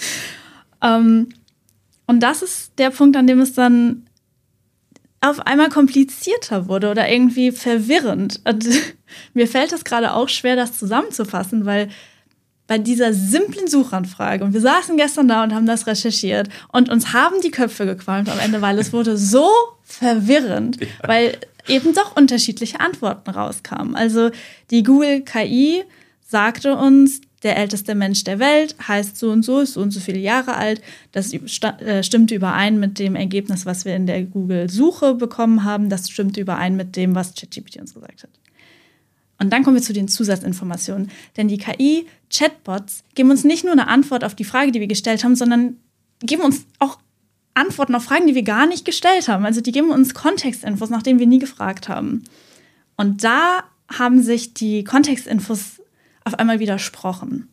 Und das ist der Punkt, an dem es dann auf einmal komplizierter wurde oder irgendwie verwirrend. Und mir fällt das gerade auch schwer, das zusammenzufassen, weil bei dieser simplen Suchanfrage, und wir saßen gestern da und haben das recherchiert und uns haben die Köpfe gequalmt am Ende, weil es wurde so verwirrend, weil eben doch unterschiedliche Antworten rauskamen. Also die Google-KI sagte uns, der älteste Mensch der Welt heißt so und so viele Jahre alt. Das stimmte überein mit dem Ergebnis, was wir in der Google-Suche bekommen haben. Das stimmte überein mit dem, was ChatGPT uns gesagt hat. Und dann kommen wir zu den Zusatzinformationen. Denn die KI-Chatbots geben uns nicht nur eine Antwort auf die Frage, die wir gestellt haben, sondern geben uns auch Antworten auf Fragen, die wir gar nicht gestellt haben. Also die geben uns Kontextinfos, nach denen wir nie gefragt haben. Und da haben sich die Kontextinfos auf einmal widersprochen.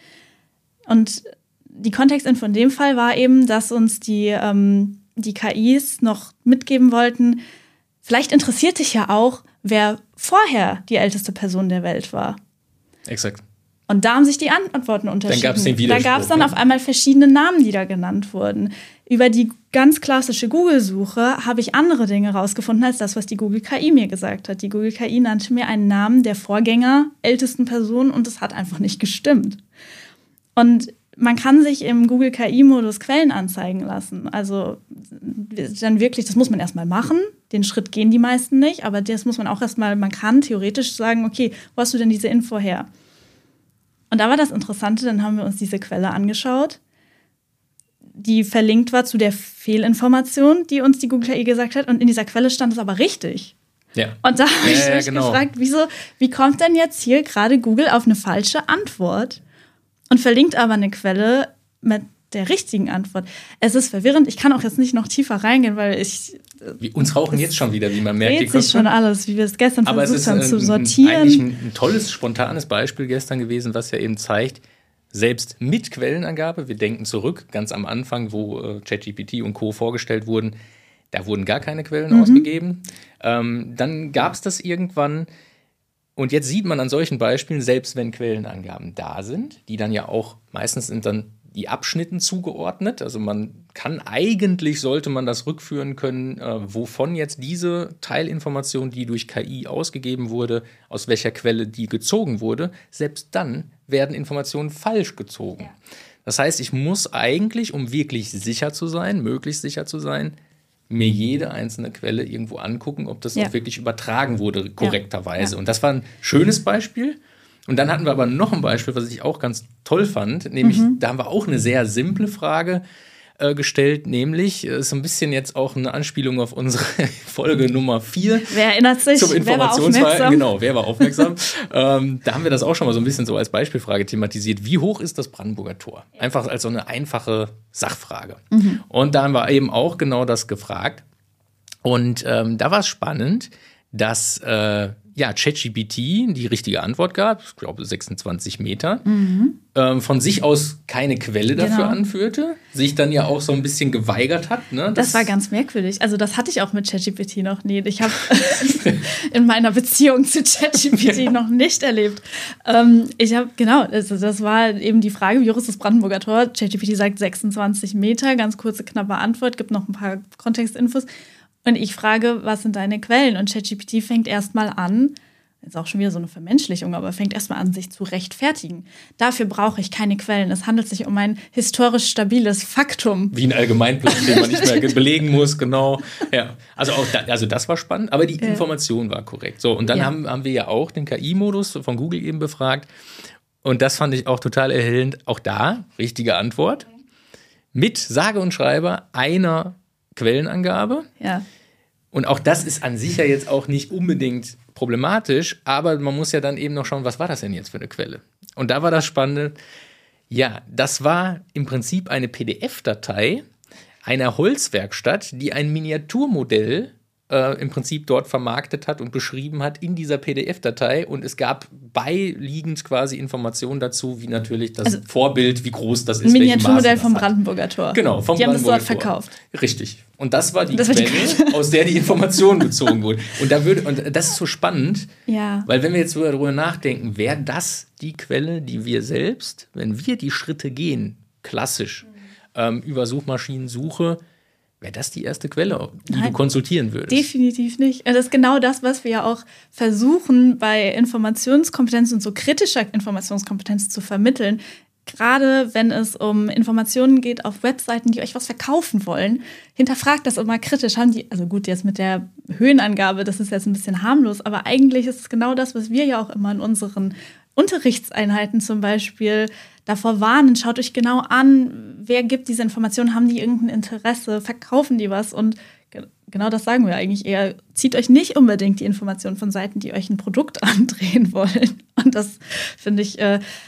Und die Kontextinfo in dem Fall war eben, dass uns die KIs noch mitgeben wollten, vielleicht interessiert dich ja auch, wer vorher die älteste Person der Welt war. Exakt. Und da haben sich die Antworten unterschieden. Dann gab es den Widerspruch. Da gab es dann auf einmal verschiedene Namen, die da genannt wurden. Über die ganz klassische Google-Suche habe ich andere Dinge rausgefunden, als das, was die Google-KI mir gesagt hat. Die Google-KI nannte mir einen Namen der Vorgänger ältesten Person und es hat einfach nicht gestimmt. Und man kann sich im Google-KI-Modus Quellen anzeigen lassen. Also dann wirklich, das muss man erstmal machen. Den Schritt gehen die meisten nicht, aber das muss man auch erstmal, man kann theoretisch sagen, okay, wo hast du denn diese Info her? Und da war das Interessante, dann haben wir uns diese Quelle angeschaut, die verlinkt war zu der Fehlinformation, die uns die Google-KI gesagt hat. Und in dieser Quelle stand es aber richtig. Ja. Und da habe ich mich gefragt, wie kommt denn jetzt hier gerade Google auf eine falsche Antwort und verlinkt aber eine Quelle mit der richtigen Antwort? Es ist verwirrend. Ich kann auch jetzt nicht noch tiefer reingehen, weil uns rauchen jetzt schon wieder, wie man merkt. Dreht sich schon alles, wie wir es gestern aber versucht haben zu sortieren. Eigentlich ein tolles, spontanes Beispiel gestern gewesen, was ja eben zeigt, selbst mit Quellenangabe, wir denken zurück, ganz am Anfang, wo ChatGPT und Co. vorgestellt wurden, da wurden gar keine Quellen ausgegeben. Dann gab es das irgendwann. Und jetzt sieht man an solchen Beispielen, selbst wenn Quellenangaben da sind, die dann ja auch, meistens sind dann die Abschnitten zugeordnet. Also sollte man das rückführen können, wovon jetzt diese Teilinformation, die durch KI ausgegeben wurde, aus welcher Quelle die gezogen wurde. Selbst dann werden Informationen falsch gezogen. Ja. Das heißt, ich muss eigentlich, um wirklich sicher zu sein, möglichst sicher zu sein, mir jede einzelne Quelle irgendwo angucken, ob das auch wirklich übertragen wurde, korrekterweise. Ja. Und das war ein schönes Beispiel. Und dann hatten wir aber noch ein Beispiel, was ich auch ganz toll fand, nämlich da haben wir auch eine sehr simple Frage gestellt, nämlich ist so ein bisschen jetzt auch eine Anspielung auf unsere Folge Nummer 4. Wer erinnert sich? Zum Informationsverhalten. Genau, wer war aufmerksam? Da haben wir das auch schon mal so ein bisschen so als Beispielfrage thematisiert. Wie hoch ist das Brandenburger Tor? Einfach als so eine einfache Sachfrage. Und da haben wir eben auch genau das gefragt. Und da war es spannend, dass ja, ChatGPT die richtige Antwort gab, ich glaube 26 Meter, von sich aus keine Quelle dafür anführte, sich dann ja auch so ein bisschen geweigert hat. Ne? Das war ganz merkwürdig. Also das hatte ich auch mit ChatGPT noch nie. Ich habe in meiner Beziehung zu ChatGPT noch nicht erlebt. Also das war eben die Frage, wie hoch ist das Brandenburger Tor? ChatGPT sagt 26 Meter, ganz kurze, knappe Antwort, gibt noch ein paar Kontextinfos. Und ich frage, was sind deine Quellen? Und ChatGPT fängt erstmal an, ist auch schon wieder so eine Vermenschlichung, aber fängt erstmal an, sich zu rechtfertigen. Dafür brauche ich keine Quellen. Es handelt sich um ein historisch stabiles Faktum. Wie ein Allgemeinplatz, den man nicht mehr belegen muss, genau. Ja. Also das war spannend, aber die Information war korrekt. So, und dann haben wir ja auch den KI-Modus von Google eben befragt. Und das fand ich auch total erhellend. Auch da, richtige Antwort. Mit sage und schreibe einer Quellenangabe. Ja. Und auch das ist an sich ja jetzt auch nicht unbedingt problematisch, aber man muss ja dann eben noch schauen, was war das denn jetzt für eine Quelle? Und da war das Spannende, ja, das war im Prinzip eine PDF-Datei einer Holzwerkstatt, die ein Miniaturmodell im Prinzip dort vermarktet hat und beschrieben hat in dieser PDF-Datei. Und es gab beiliegend quasi Informationen dazu, wie natürlich das Vorbild, wie groß das ist. Ein Miniaturmodell vom Brandenburger Tor. Genau, vom Die haben das Brandenburger dort verkauft. Richtig. Und das war die Quelle, aus der die Information bezogen wurde. Und das ist so spannend, weil wenn wir jetzt darüber nachdenken, wäre das die Quelle, die wir selbst, wenn wir die Schritte gehen, klassisch über Suchmaschinensuche, wäre das die erste Quelle, die du konsultieren würdest? Definitiv nicht. Das ist genau das, was wir ja auch versuchen, bei Informationskompetenz und so kritischer Informationskompetenz zu vermitteln. Gerade wenn es um Informationen geht auf Webseiten, die euch was verkaufen wollen, hinterfragt das immer kritisch. Also gut, jetzt mit der Höhenangabe, das ist jetzt ein bisschen harmlos, aber eigentlich ist es genau das, was wir ja auch immer in unseren Unterrichtseinheiten zum Beispiel davor warnen. Schaut euch genau an, wer gibt diese Informationen, haben die irgendein Interesse, verkaufen die was? Und genau das sagen wir eigentlich eher. Zieht euch nicht unbedingt die Informationen von Seiten, die euch ein Produkt andrehen wollen. Und das finde ich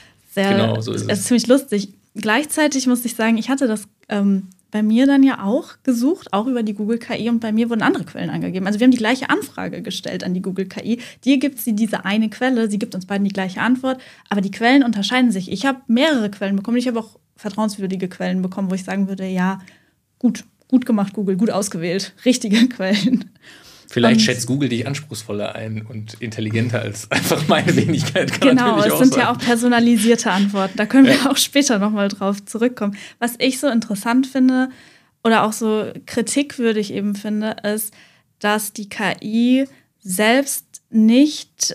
genau, so ist ziemlich lustig. Gleichzeitig muss ich sagen, ich hatte das bei mir dann ja auch gesucht, auch über die Google KI, und bei mir wurden andere Quellen angegeben. Also wir haben die gleiche Anfrage gestellt an die Google KI. Dir gibt sie diese eine Quelle, sie gibt uns beiden die gleiche Antwort, aber die Quellen unterscheiden sich. Ich habe mehrere Quellen bekommen, ich habe auch vertrauenswürdige Quellen bekommen, wo ich sagen würde, ja, gut gemacht, Google, gut ausgewählt, richtige Quellen. Vielleicht schätzt Google dich anspruchsvoller ein und intelligenter als einfach meine Wenigkeit. Genau, es sind ja auch personalisierte Antworten. Da können wir auch später nochmal drauf zurückkommen. Was ich so interessant finde oder auch so kritikwürdig eben finde, ist, dass die KI selbst nicht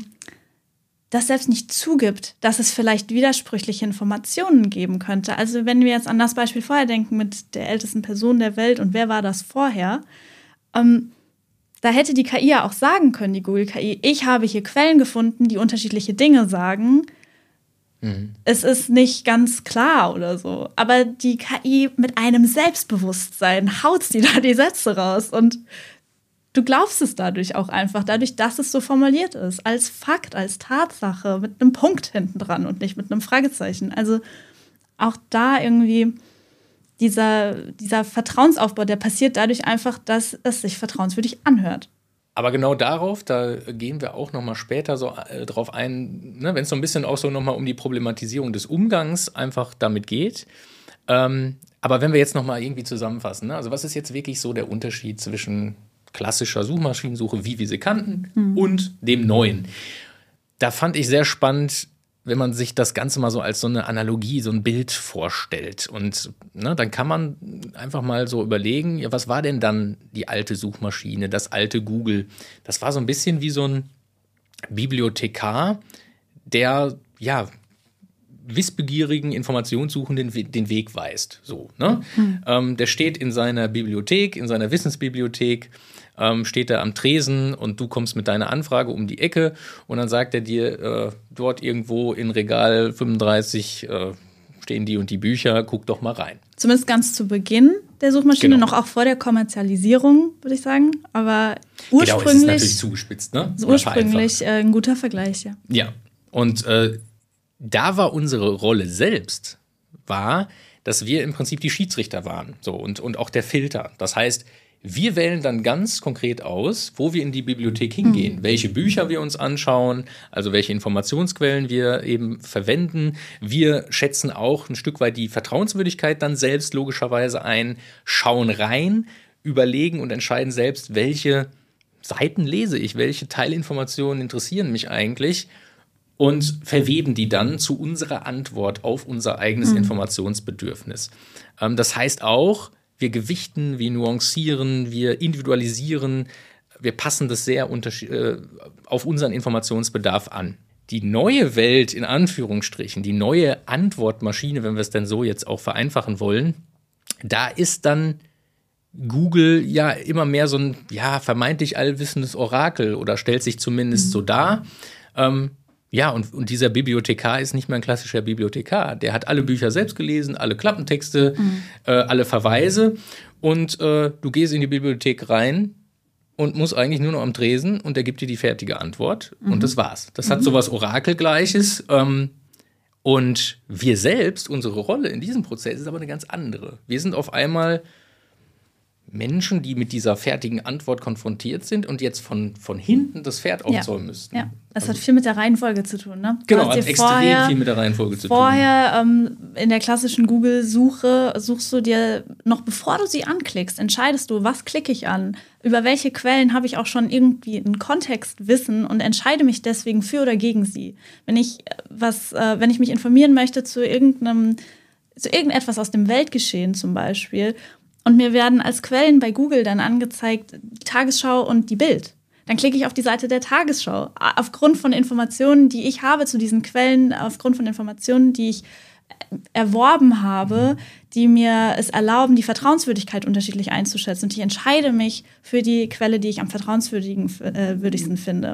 zugibt, dass es vielleicht widersprüchliche Informationen geben könnte. Also wenn wir jetzt an das Beispiel vorher denken mit der ältesten Person der Welt und wer war das vorher, da hätte die KI ja auch sagen können, die Google KI, ich habe hier Quellen gefunden, die unterschiedliche Dinge sagen. Es ist nicht ganz klar oder so. Aber die KI mit einem Selbstbewusstsein haut die da die Sätze raus. Und du glaubst es dadurch auch einfach, dadurch, dass es so formuliert ist. Als Fakt, als Tatsache, mit einem Punkt hinten dran und nicht mit einem Fragezeichen. Also auch da irgendwie dieser Vertrauensaufbau, der passiert dadurch einfach, dass es sich vertrauenswürdig anhört. Aber genau darauf, da gehen wir auch noch mal später so drauf ein, ne, wenn es so ein bisschen auch so noch mal um die Problematisierung des Umgangs einfach damit geht. Aber wenn wir jetzt noch mal irgendwie zusammenfassen, ne, also was ist jetzt wirklich so der Unterschied zwischen klassischer Suchmaschinensuche, wie wir sie kannten, und dem Neuen? Da fand ich sehr spannend, wenn man sich das Ganze mal so als so eine Analogie, so ein Bild vorstellt. Und ne, dann kann man einfach mal so überlegen, ja, was war denn dann die alte Suchmaschine, das alte Google? Das war so ein bisschen wie so ein Bibliothekar, der ja wissbegierigen Informationssuchenden den Weg weist. So, ne? Der steht in seiner Bibliothek, in seiner Wissensbibliothek, steht er am Tresen und du kommst mit deiner Anfrage um die Ecke und dann sagt er dir, dort irgendwo in Regal 35 stehen die und die Bücher, guck doch mal rein. Zumindest ganz zu Beginn der Suchmaschine, Genau. noch auch vor der Kommerzialisierung, würde ich sagen. Aber ursprünglich, genau, es ist natürlich zugespitzt, ne? Ursprünglich ein guter Vergleich, ja. Ja, und da war unsere Rolle selbst, dass wir im Prinzip die Schiedsrichter waren, so, und auch der Filter. Das heißt, Wir wählen dann ganz konkret aus, wo wir in die Bibliothek hingehen, welche Bücher wir uns anschauen, also welche Informationsquellen wir eben verwenden. Wir schätzen auch ein Stück weit die Vertrauenswürdigkeit dann selbst logischerweise ein, schauen rein, überlegen und entscheiden selbst, welche Seiten lese ich, welche Teilinformationen interessieren mich eigentlich und verweben die dann zu unserer Antwort auf unser eigenes Informationsbedürfnis. Das heißt auch, wir gewichten, wir nuancieren, wir individualisieren, wir passen das sehr auf unseren Informationsbedarf an. Die neue Welt, in Anführungsstrichen, die neue Antwortmaschine, wenn wir es denn so jetzt auch vereinfachen wollen, da ist dann Google ja immer mehr so ein vermeintlich allwissendes Orakel oder stellt sich zumindest so dar. Und dieser Bibliothekar ist nicht mehr ein klassischer Bibliothekar. Der hat alle Bücher selbst gelesen, alle Klappentexte, alle Verweise. Und du gehst in die Bibliothek rein und musst eigentlich nur noch am Tresen und der gibt dir die fertige Antwort. Und das war's. Das hat sowas Orakelgleiches. Und wir selbst, unsere Rolle in diesem Prozess ist aber eine ganz andere. Wir sind auf einmal Menschen, die mit dieser fertigen Antwort konfrontiert sind und jetzt von hinten das Pferd aufzäumen müssten. Ja, das hat viel mit der Reihenfolge zu tun, ne? Genau, hat extrem viel mit der Reihenfolge zu tun. Vorher in der klassischen Google-Suche suchst du dir, noch bevor du sie anklickst, entscheidest du, was klicke ich an, über welche Quellen habe ich auch schon irgendwie ein Kontextwissen und entscheide mich deswegen für oder gegen sie. Wenn ich mich informieren möchte zu irgendetwas aus dem Weltgeschehen zum Beispiel, und mir werden als Quellen bei Google dann angezeigt die Tagesschau und die Bild. Dann klicke ich auf die Seite der Tagesschau. Aufgrund von Informationen, die ich habe zu diesen Quellen, aufgrund von Informationen, die ich erworben habe, die mir es erlauben, die Vertrauenswürdigkeit unterschiedlich einzuschätzen. Und ich entscheide mich für die Quelle, die ich am vertrauenswürdigsten finde.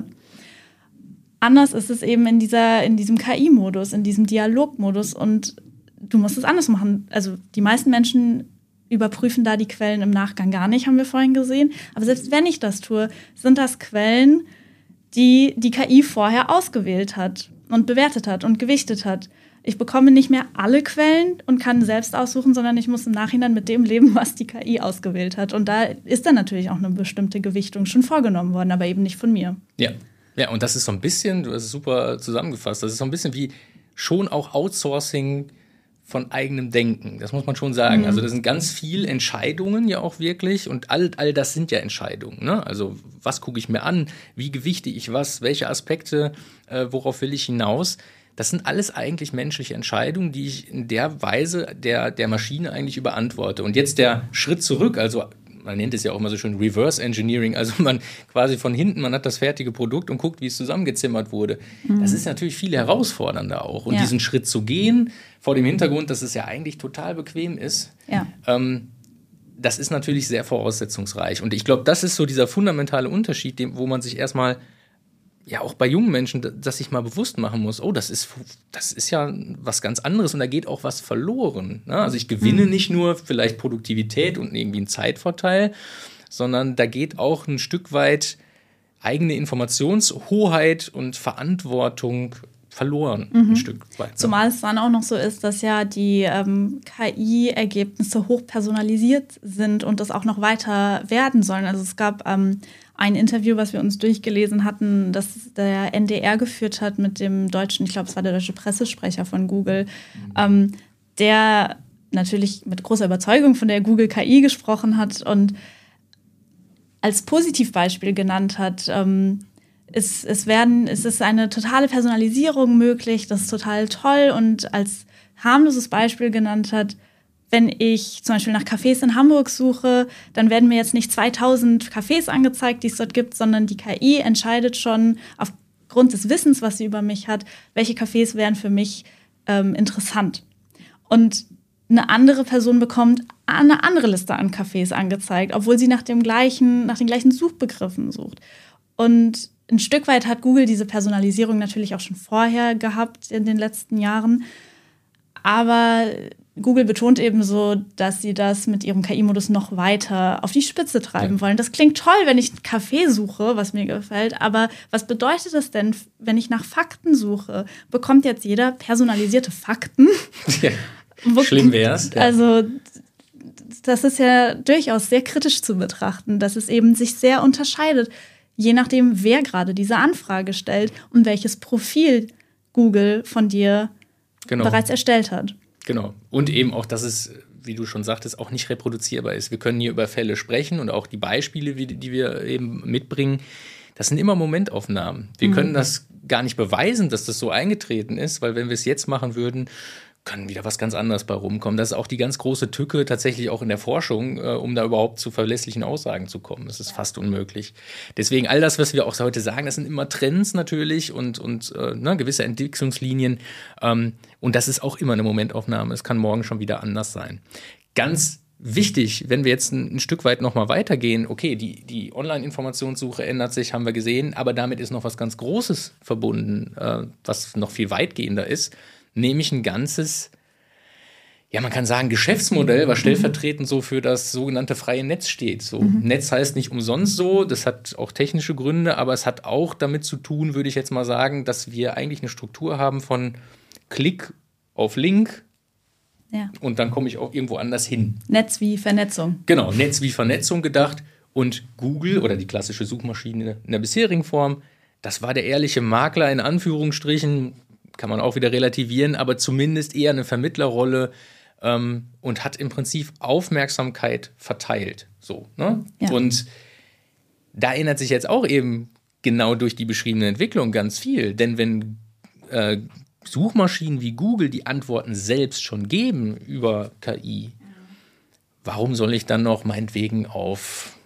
Anders ist es eben in diesem KI-Modus, in diesem Dialogmodus. Und du musst es anders machen. Also die meisten Menschen überprüfen da die Quellen im Nachgang gar nicht, haben wir vorhin gesehen. Aber selbst wenn ich das tue, sind das Quellen, die die KI vorher ausgewählt hat und bewertet hat und gewichtet hat. Ich bekomme nicht mehr alle Quellen und kann selbst aussuchen, sondern ich muss im Nachhinein mit dem leben, was die KI ausgewählt hat. Und da ist dann natürlich auch eine bestimmte Gewichtung schon vorgenommen worden, aber eben nicht von mir. Ja, und das ist so ein bisschen, du hast es super zusammengefasst, das ist so ein bisschen wie schon auch Outsourcing von eigenem Denken, das muss man schon sagen. Also das sind ganz viele Entscheidungen ja auch wirklich und all das sind ja Entscheidungen. Ne? Also was gucke ich mir an, wie gewichte ich was, welche Aspekte, worauf will ich hinaus? Das sind alles eigentlich menschliche Entscheidungen, die ich in der Weise der Maschine eigentlich überantworte. Und jetzt der Schritt zurück, also man nennt es ja auch immer so schön Reverse Engineering, also man quasi von hinten, man hat das fertige Produkt und guckt, wie es zusammengezimmert wurde. Das ist natürlich viel herausfordernder auch. Und diesen Schritt zu gehen, vor dem Hintergrund, dass es ja eigentlich total bequem ist, das ist natürlich sehr voraussetzungsreich. Und ich glaube, das ist so dieser fundamentale Unterschied, wo man sich erstmal, ja auch bei jungen Menschen, das sich mal bewusst machen muss, das ist ja was ganz anderes und da geht auch was verloren. Ne? Also ich gewinne nicht nur vielleicht Produktivität und irgendwie einen Zeitvorteil, sondern da geht auch ein Stück weit eigene Informationshoheit und Verantwortung verloren, ein Stück weit. Zumal es dann auch noch so ist, dass ja die KI-Ergebnisse hochpersonalisiert sind und das auch noch weiter werden sollen. Also es gab ein Interview, was wir uns durchgelesen hatten, das der NDR geführt hat mit dem deutschen, ich glaube, es war der deutsche Pressesprecher von Google, der natürlich mit großer Überzeugung von der Google KI gesprochen hat und als Positivbeispiel genannt hat, es ist eine totale Personalisierung möglich, das ist total toll und als harmloses Beispiel genannt hat, wenn ich zum Beispiel nach Cafés in Hamburg suche, dann werden mir jetzt nicht 2000 Cafés angezeigt, die es dort gibt, sondern die KI entscheidet schon aufgrund des Wissens, was sie über mich hat, welche Cafés wären für mich interessant. Und eine andere Person bekommt eine andere Liste an Cafés angezeigt, obwohl sie nach den gleichen Suchbegriffen sucht. Und ein Stück weit hat Google diese Personalisierung natürlich auch schon vorher gehabt in den letzten Jahren. Aber Google betont eben so, dass sie das mit ihrem KI-Modus noch weiter auf die Spitze treiben wollen. Das klingt toll, wenn ich einen Kaffee suche, was mir gefällt. Aber was bedeutet das denn, wenn ich nach Fakten suche? Bekommt jetzt jeder personalisierte Fakten? Ja. Schlimm wär's. Ja. Also das ist ja durchaus sehr kritisch zu betrachten, dass es eben sich sehr unterscheidet, je nachdem, wer gerade diese Anfrage stellt und welches Profil Google von dir bereits erstellt hat. Genau. Und eben auch, dass es, wie du schon sagtest, auch nicht reproduzierbar ist. Wir können hier über Fälle sprechen und auch die Beispiele, die wir eben mitbringen, das sind immer Momentaufnahmen. Wir können das gar nicht beweisen, dass das so eingetreten ist, weil wenn wir es jetzt machen würden, kann wieder was ganz anderes bei rumkommen. Das ist auch die ganz große Tücke tatsächlich auch in der Forschung, um da überhaupt zu verlässlichen Aussagen zu kommen. Das ist fast unmöglich. Deswegen all das, was wir auch heute sagen, das sind immer Trends natürlich und gewisse Entwicklungslinien. Und das ist auch immer eine Momentaufnahme. Es kann morgen schon wieder anders sein. Ganz wichtig, wenn wir jetzt ein Stück weit nochmal weitergehen, okay, die Online-Informationssuche ändert sich, haben wir gesehen, aber damit ist noch was ganz Großes verbunden, was noch viel weitgehender ist, nämlich ein ganzes, ja, man kann sagen, Geschäftsmodell, was stellvertretend so für das sogenannte freie Netz steht. So, Netz heißt nicht umsonst so, das hat auch technische Gründe, aber es hat auch damit zu tun, würde ich jetzt mal sagen, dass wir eigentlich eine Struktur haben von Klick auf Link, ja, und dann komme ich auch irgendwo anders hin. Netz wie Vernetzung. Genau, Netz wie Vernetzung gedacht. Und Google oder die klassische Suchmaschine in der bisherigen Form, das war der ehrliche Makler in Anführungsstrichen, kann man auch wieder relativieren, aber zumindest eher eine Vermittlerrolle und hat im Prinzip Aufmerksamkeit verteilt. So, ne? Ja. Und da ändert sich jetzt auch eben genau durch die beschriebene Entwicklung ganz viel. Denn wenn Suchmaschinen wie Google die Antworten selbst schon geben über KI, warum soll ich dann noch meinetwegen auf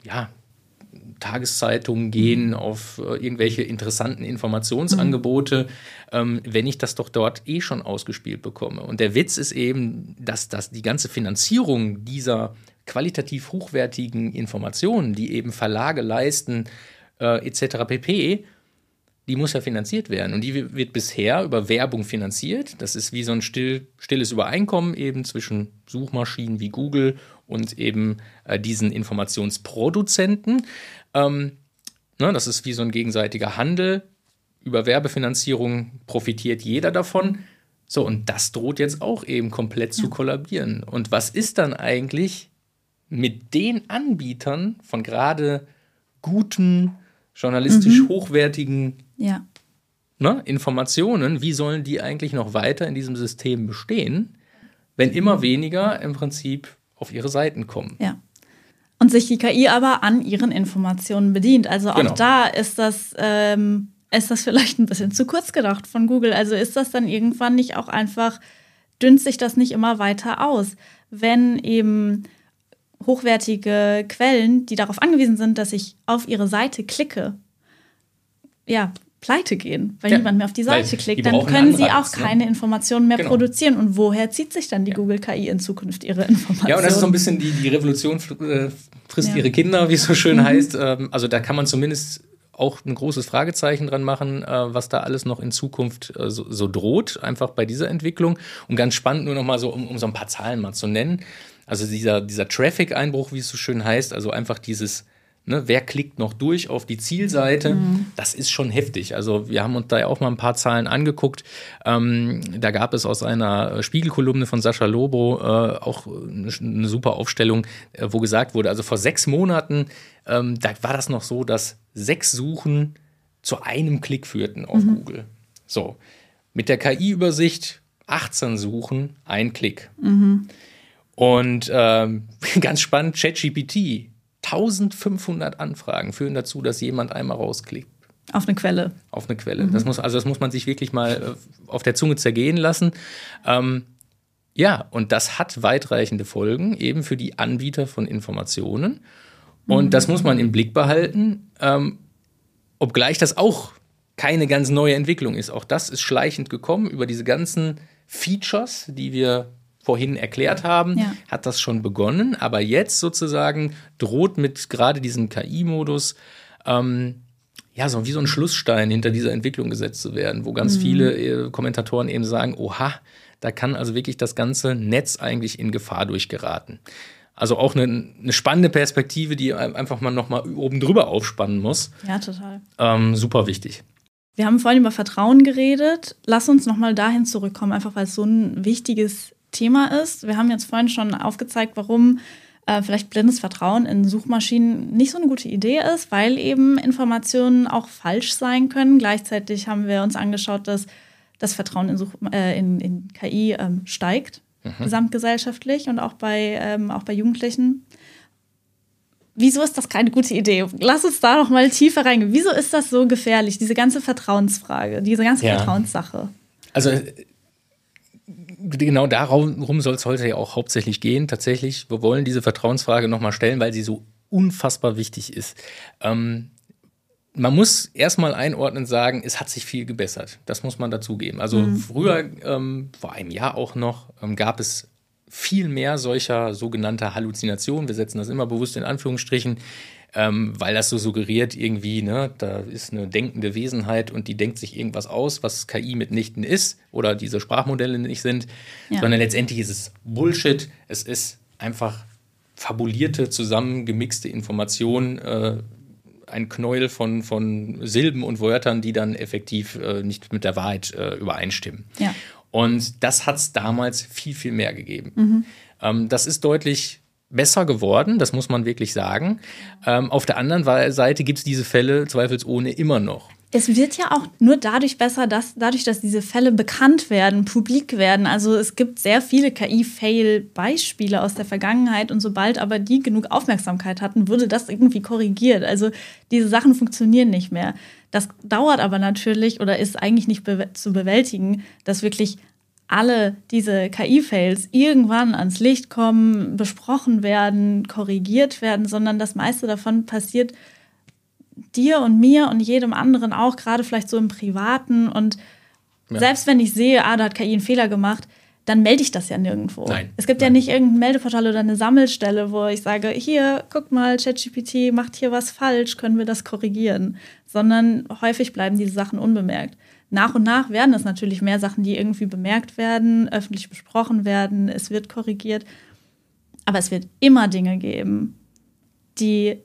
Tageszeitungen gehen, auf irgendwelche interessanten Informationsangebote, wenn ich das doch dort schon ausgespielt bekomme? Und der Witz ist eben, dass die ganze Finanzierung dieser qualitativ hochwertigen Informationen, die eben Verlage leisten, etc. pp., die muss ja finanziert werden. Und die wird bisher über Werbung finanziert. Das ist wie so ein stilles Übereinkommen eben zwischen Suchmaschinen wie Google und eben diesen Informationsproduzenten. Das ist wie so ein gegenseitiger Handel. Über Werbefinanzierung profitiert jeder davon. So, und das droht jetzt auch eben komplett zu kollabieren. Und was ist dann eigentlich mit den Anbietern von gerade guten, journalistisch hochwertigen Informationen, wie sollen die eigentlich noch weiter in diesem System bestehen, wenn immer weniger im Prinzip auf ihre Seiten kommen? Ja. Und sich die KI aber an ihren Informationen bedient. Also auch da ist das vielleicht ein bisschen zu kurz gedacht von Google. Also ist das dann irgendwann nicht auch einfach, dünnt sich das nicht immer weiter aus, wenn eben hochwertige Quellen, die darauf angewiesen sind, dass ich auf ihre Seite klicke, pleite gehen, weil niemand mehr auf die Seite klickt. Dann können sie auch keine Informationen mehr produzieren. Und woher zieht sich dann die Google-KI in Zukunft ihre Informationen? Ja, und das ist so ein bisschen die Revolution frisst ihre Kinder, wie es so schön heißt. Also da kann man zumindest auch ein großes Fragezeichen dran machen, was da alles noch in Zukunft so droht, einfach bei dieser Entwicklung. Und ganz spannend nur noch mal so, um so ein paar Zahlen mal zu nennen. Also dieser Traffic-Einbruch, wie es so schön heißt, also einfach dieses, wer klickt noch durch auf die Zielseite, das ist schon heftig. Also wir haben uns da ja auch mal ein paar Zahlen angeguckt. Da gab es aus einer Spiegelkolumne von Sascha Lobo auch eine super Aufstellung, wo gesagt wurde, also vor 6 Monaten, da war das noch so, dass 6 Suchen zu einem Klick führten auf Google. So, mit der KI-Übersicht 18 Suchen, 1 Klick. Und ganz spannend, ChatGPT, 1500 Anfragen führen dazu, dass jemand einmal rausklickt. Auf eine Quelle. Auf eine Quelle. Das muss man sich wirklich mal auf der Zunge zergehen lassen. Und das hat weitreichende Folgen eben für die Anbieter von Informationen. Und das muss man im Blick behalten, obgleich das auch keine ganz neue Entwicklung ist. Auch das ist schleichend gekommen über diese ganzen Features, die wir vorhin erklärt haben, hat das schon begonnen. Aber jetzt sozusagen droht mit gerade diesem KI-Modus so wie so ein Schlussstein hinter dieser Entwicklung gesetzt zu werden, wo ganz viele Kommentatoren eben sagen, oha, da kann also wirklich das ganze Netz eigentlich in Gefahr durchgeraten. Also auch eine spannende Perspektive, die einfach mal noch mal oben drüber aufspannen muss. Ja, total. Super wichtig. Wir haben vorhin über Vertrauen geredet. Lass uns noch mal dahin zurückkommen, einfach weil es so ein wichtiges Thema ist. Wir haben jetzt vorhin schon aufgezeigt, warum vielleicht blindes Vertrauen in Suchmaschinen nicht so eine gute Idee ist, weil eben Informationen auch falsch sein können. Gleichzeitig haben wir uns angeschaut, dass das Vertrauen in KI steigt, gesamtgesellschaftlich und auch bei Jugendlichen. Wieso ist das keine gute Idee? Lass uns da noch mal tiefer reingehen. Wieso ist das so gefährlich, diese ganze Vertrauensfrage, diese ganze Vertrauenssache? Also genau darum soll es heute ja auch hauptsächlich gehen. Tatsächlich, wir wollen diese Vertrauensfrage nochmal stellen, weil sie so unfassbar wichtig ist. Man muss erstmal einordnen sagen, es hat sich viel gebessert. Das muss man dazugeben. Also früher, vor einem Jahr auch noch, gab es viel mehr solcher sogenannter Halluzinationen. Wir setzen das immer bewusst in Anführungsstrichen, weil das so suggeriert irgendwie, ne, da ist eine denkende Wesenheit und die denkt sich irgendwas aus, was KI mitnichten ist oder diese Sprachmodelle nicht sind, sondern letztendlich ist es Bullshit. Es ist einfach fabulierte, zusammengemixte Information, ein Knäuel von Silben und Wörtern, die dann effektiv nicht mit der Wahrheit übereinstimmen. Ja. Und das hat es damals viel, viel mehr gegeben. Das ist deutlich besser geworden, das muss man wirklich sagen. Auf der anderen Seite gibt es diese Fälle zweifelsohne immer noch. Es wird ja auch nur dadurch besser, dass diese Fälle bekannt werden, publik werden. Also es gibt sehr viele KI-Fail-Beispiele aus der Vergangenheit und sobald aber die genug Aufmerksamkeit hatten, wurde das irgendwie korrigiert. Also diese Sachen funktionieren nicht mehr. Das dauert aber natürlich oder ist eigentlich nicht zu bewältigen, dass wirklich alle diese KI-Fails irgendwann ans Licht kommen, besprochen werden, korrigiert werden, sondern das meiste davon passiert dir und mir und jedem anderen auch, gerade vielleicht so im Privaten. Und selbst wenn ich sehe, da hat KI einen Fehler gemacht, dann melde ich das ja nirgendwo. Es gibt ja nicht irgendein Meldeportal oder eine Sammelstelle, wo ich sage, hier, guck mal, ChatGPT macht hier was falsch, können wir das korrigieren? Sondern häufig bleiben diese Sachen unbemerkt. Nach und nach werden es natürlich mehr Sachen, die irgendwie bemerkt werden, öffentlich besprochen werden, es wird korrigiert. Aber es wird immer Dinge geben, die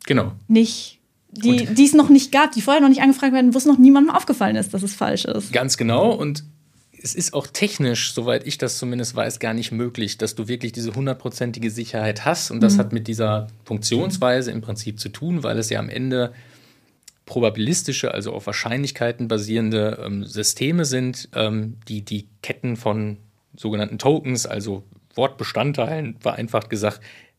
die es noch nicht gab, die vorher noch nicht angefragt werden, wo es noch niemandem aufgefallen ist, dass es falsch ist. Ganz genau. Und es ist auch technisch, soweit ich das zumindest weiß, gar nicht möglich, dass du wirklich diese 100%ige Sicherheit hast. Und das hat mit dieser Funktionsweise im Prinzip zu tun, weil es ja am Ende probabilistische, also auf Wahrscheinlichkeiten basierende Systeme sind, die Ketten von sogenannten Tokens, also Wortbestandteilen, vereinfacht gesagt,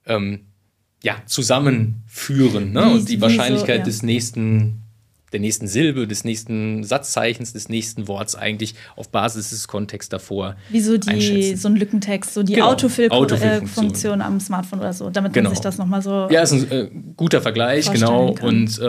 zusammenführen. Ne? Und die Wahrscheinlichkeit der nächsten Silbe, des nächsten Satzzeichens, des nächsten Worts eigentlich auf Basis des Kontexts davor so ein Lückentext, so die Autofill-Funktion am Smartphone oder so, damit man sich das nochmal so... Ja, ist ein guter Vergleich, genau. Kann. Und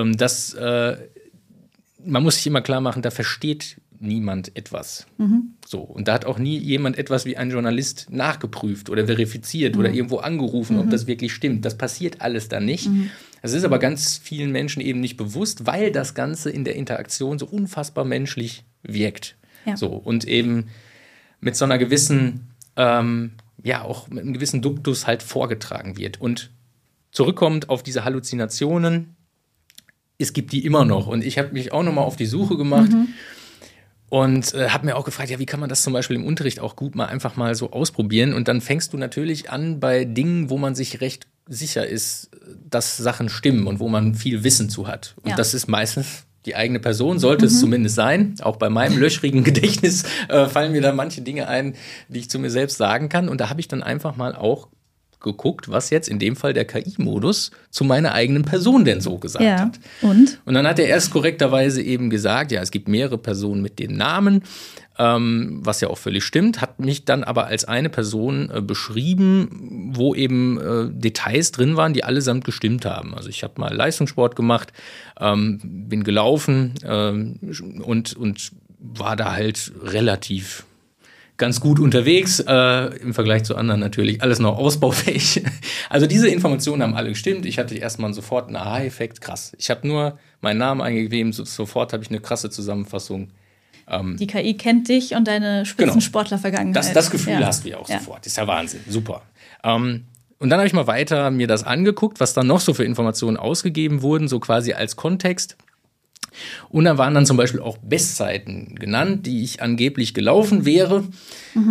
man muss sich immer klar machen, da versteht niemand etwas. So. Und da hat auch nie jemand etwas wie ein Journalist nachgeprüft oder verifiziert oder irgendwo angerufen, ob das wirklich stimmt. Das passiert alles dann nicht. Das ist aber ganz vielen Menschen eben nicht bewusst, weil das Ganze in der Interaktion so unfassbar menschlich wirkt. Ja. So. Und eben mit so einer gewissen, auch mit einem gewissen Duktus halt vorgetragen wird. Und zurückkommend auf diese Halluzinationen, es gibt die immer noch. Und ich habe mich auch nochmal auf die Suche gemacht. Und habe mir auch gefragt, wie kann man das zum Beispiel im Unterricht auch gut mal einfach mal so ausprobieren? Und dann fängst du natürlich an bei Dingen, wo man sich recht sicher ist, dass Sachen stimmen und wo man viel Wissen zu hat. Und das ist meistens die eigene Person, sollte es zumindest sein. Auch bei meinem löchrigen Gedächtnis fallen mir da manche Dinge ein, die ich zu mir selbst sagen kann. Und da habe ich dann einfach mal auch geguckt, was jetzt in dem Fall der KI-Modus zu meiner eigenen Person denn so gesagt hat. Und dann hat er erst korrekterweise eben gesagt, es gibt mehrere Personen mit den Namen, was ja auch völlig stimmt, hat mich dann aber als eine Person beschrieben, wo eben Details drin waren, die allesamt gestimmt haben. Also ich habe mal Leistungssport gemacht, bin gelaufen und war da halt relativ ganz gut unterwegs, im Vergleich zu anderen natürlich, alles noch ausbaufähig. Also diese Informationen haben alle gestimmt. Ich hatte erstmal sofort einen Aha-Effekt, krass. Ich habe nur meinen Namen eingegeben, sofort habe ich eine krasse Zusammenfassung. Die KI kennt dich und deine Spitzensportler-Vergangenheit. Das Gefühl hast du ja auch sofort. Das ist ja Wahnsinn, super. Und dann habe ich mal weiter mir das angeguckt, was dann noch so für Informationen ausgegeben wurden, so quasi als Kontext. Und da waren dann zum Beispiel auch Bestzeiten genannt, die ich angeblich gelaufen wäre.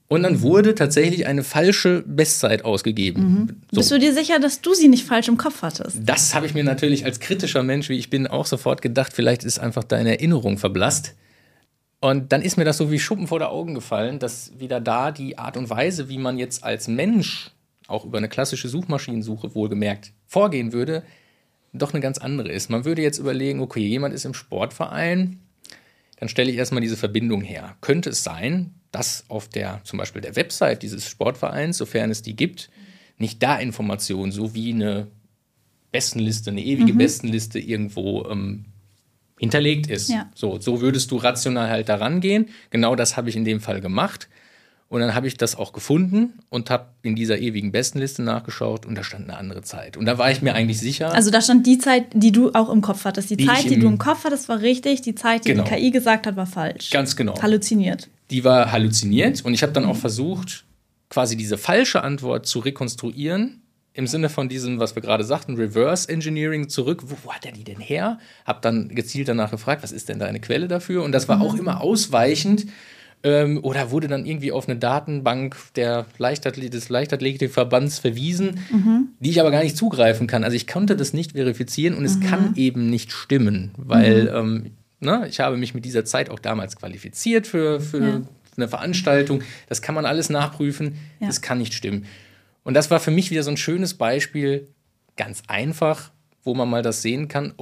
Und dann wurde tatsächlich eine falsche Bestzeit ausgegeben. So. Bist du dir sicher, dass du sie nicht falsch im Kopf hattest? Das habe ich mir natürlich als kritischer Mensch, wie ich bin, auch sofort gedacht, vielleicht ist einfach deine Erinnerung verblasst. Und dann ist mir das so wie Schuppen vor die Augen gefallen, dass wieder da die Art und Weise, wie man jetzt als Mensch, auch über eine klassische Suchmaschinensuche wohlgemerkt, vorgehen würde, doch eine ganz andere ist. Man würde jetzt überlegen, okay, jemand ist im Sportverein, dann stelle ich erstmal diese Verbindung her. Könnte es sein, dass auf zum Beispiel der Website dieses Sportvereins, sofern es die gibt, nicht da Informationen, so wie eine Bestenliste, eine ewige Bestenliste irgendwo hinterlegt ist. Ja. So würdest du rational halt da rangehen. Genau das habe ich in dem Fall gemacht. Und dann habe ich das auch gefunden und habe in dieser ewigen Bestenliste nachgeschaut und da stand eine andere Zeit. Und da war ich mir eigentlich sicher. Also da stand die Zeit, die du auch im Kopf hattest. Die Zeit, die du im Kopf hattest, war richtig. Die Zeit, die die KI gesagt hat, war falsch. Ganz genau. Halluziniert. Die war halluziniert und ich habe dann auch versucht, quasi diese falsche Antwort zu rekonstruieren. Im Sinne von diesem, was wir gerade sagten, Reverse Engineering zurück. Wo hat er die denn her? Habe dann gezielt danach gefragt, was ist denn da eine Quelle dafür? Und das war auch immer ausweichend. Oder wurde dann irgendwie auf eine Datenbank des Leichtathletikverbands verwiesen, die ich aber gar nicht zugreifen kann. Also ich konnte das nicht verifizieren und es kann eben nicht stimmen, weil ich habe mich mit dieser Zeit auch damals qualifiziert für eine Veranstaltung. Das kann man alles nachprüfen. Das kann nicht stimmen. Und das war für mich wieder so ein schönes Beispiel, ganz einfach, wo man mal das sehen kann,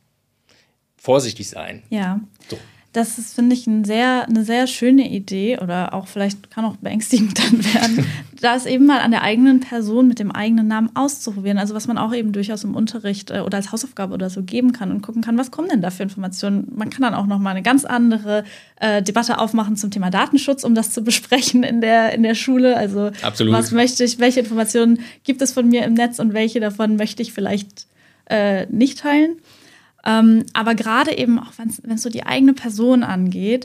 vorsichtig sein. Ja. So. Das ist, finde ich, eine sehr schöne Idee oder auch vielleicht kann auch beängstigend dann werden, das eben mal an der eigenen Person mit dem eigenen Namen auszuprobieren. Also was man auch eben durchaus im Unterricht oder als Hausaufgabe oder so geben kann und gucken kann, was kommen denn da für Informationen. Man kann dann auch noch mal eine ganz andere Debatte aufmachen zum Thema Datenschutz, um das zu besprechen in der Schule. Also absolut. Was möchte ich, welche Informationen gibt es von mir im Netz und welche davon möchte ich vielleicht nicht teilen. Aber gerade eben auch, wenn es so die eigene Person angeht,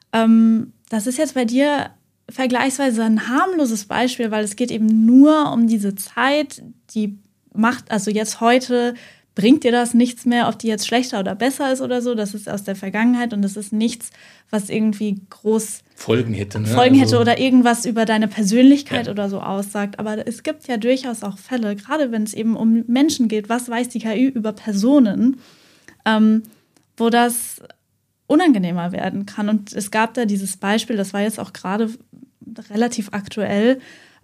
das ist jetzt bei dir vergleichsweise ein harmloses Beispiel, weil es geht eben nur um diese Zeit, die macht, also jetzt heute bringt dir das nichts mehr, ob die jetzt schlechter oder besser ist oder so, das ist aus der Vergangenheit und das ist nichts, was irgendwie groß Folgen hätte oder irgendwas über deine Persönlichkeit oder so aussagt. Aber es gibt ja durchaus auch Fälle, gerade wenn es eben um Menschen geht, was weiß die KI über Personen, wo das unangenehmer werden kann. Und es gab da dieses Beispiel, das war jetzt auch gerade relativ aktuell,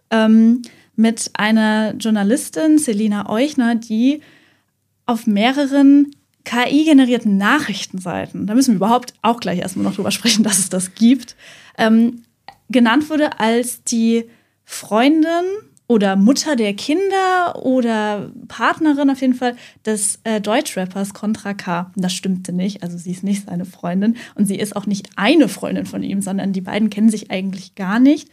mit einer Journalistin, Selina Euchner, die auf mehreren KI-generierten Nachrichtenseiten, da müssen wir überhaupt auch gleich erstmal noch drüber sprechen, dass es das gibt, genannt wurde als die Freundin oder Mutter der Kinder oder Partnerin auf jeden Fall des Deutschrappers Contra K. Das stimmte nicht, also sie ist nicht seine Freundin und sie ist auch nicht eine Freundin von ihm, sondern die beiden kennen sich eigentlich gar nicht.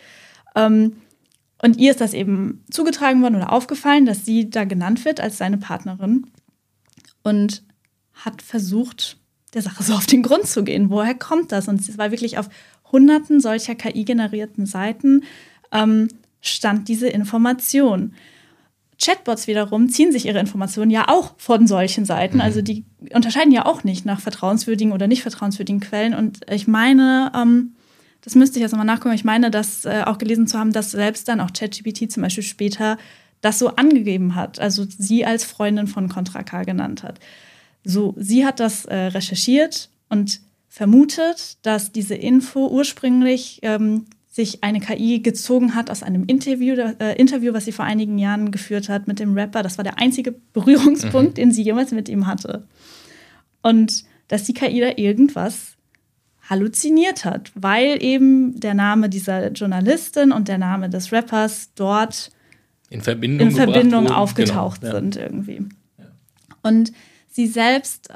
Und ihr ist das eben zugetragen worden oder aufgefallen, dass sie da genannt wird als seine Partnerin und hat versucht, der Sache so auf den Grund zu gehen. Woher kommt das? Und es war wirklich auf hunderten solcher KI-generierten Seiten stand diese Information. Chatbots wiederum ziehen sich ihre Informationen ja auch von solchen Seiten. Also die unterscheiden ja auch nicht nach vertrauenswürdigen oder nicht vertrauenswürdigen Quellen. Und ich meine, das müsste ich jetzt nochmal nachgucken, ich meine, das auch gelesen zu haben, dass selbst dann auch ChatGPT zum Beispiel später das so angegeben hat. Also sie als Freundin von Contra K genannt hat. So, sie hat das recherchiert und vermutet, dass diese Info ursprünglich sich eine KI gezogen hat aus einem Interview, was sie vor einigen Jahren geführt hat mit dem Rapper. Das war der einzige Berührungspunkt, den sie jemals mit ihm hatte. Und dass die KI da irgendwas halluziniert hat, weil eben der Name dieser Journalistin und der Name des Rappers dort in Verbindung aufgetaucht sind irgendwie. Ja. Und sie selbst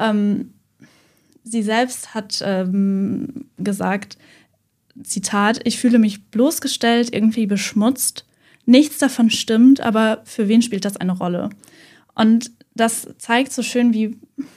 hat gesagt, Zitat, ich fühle mich bloßgestellt, irgendwie beschmutzt. Nichts davon stimmt, aber für wen spielt das eine Rolle? Und das zeigt so schön, wie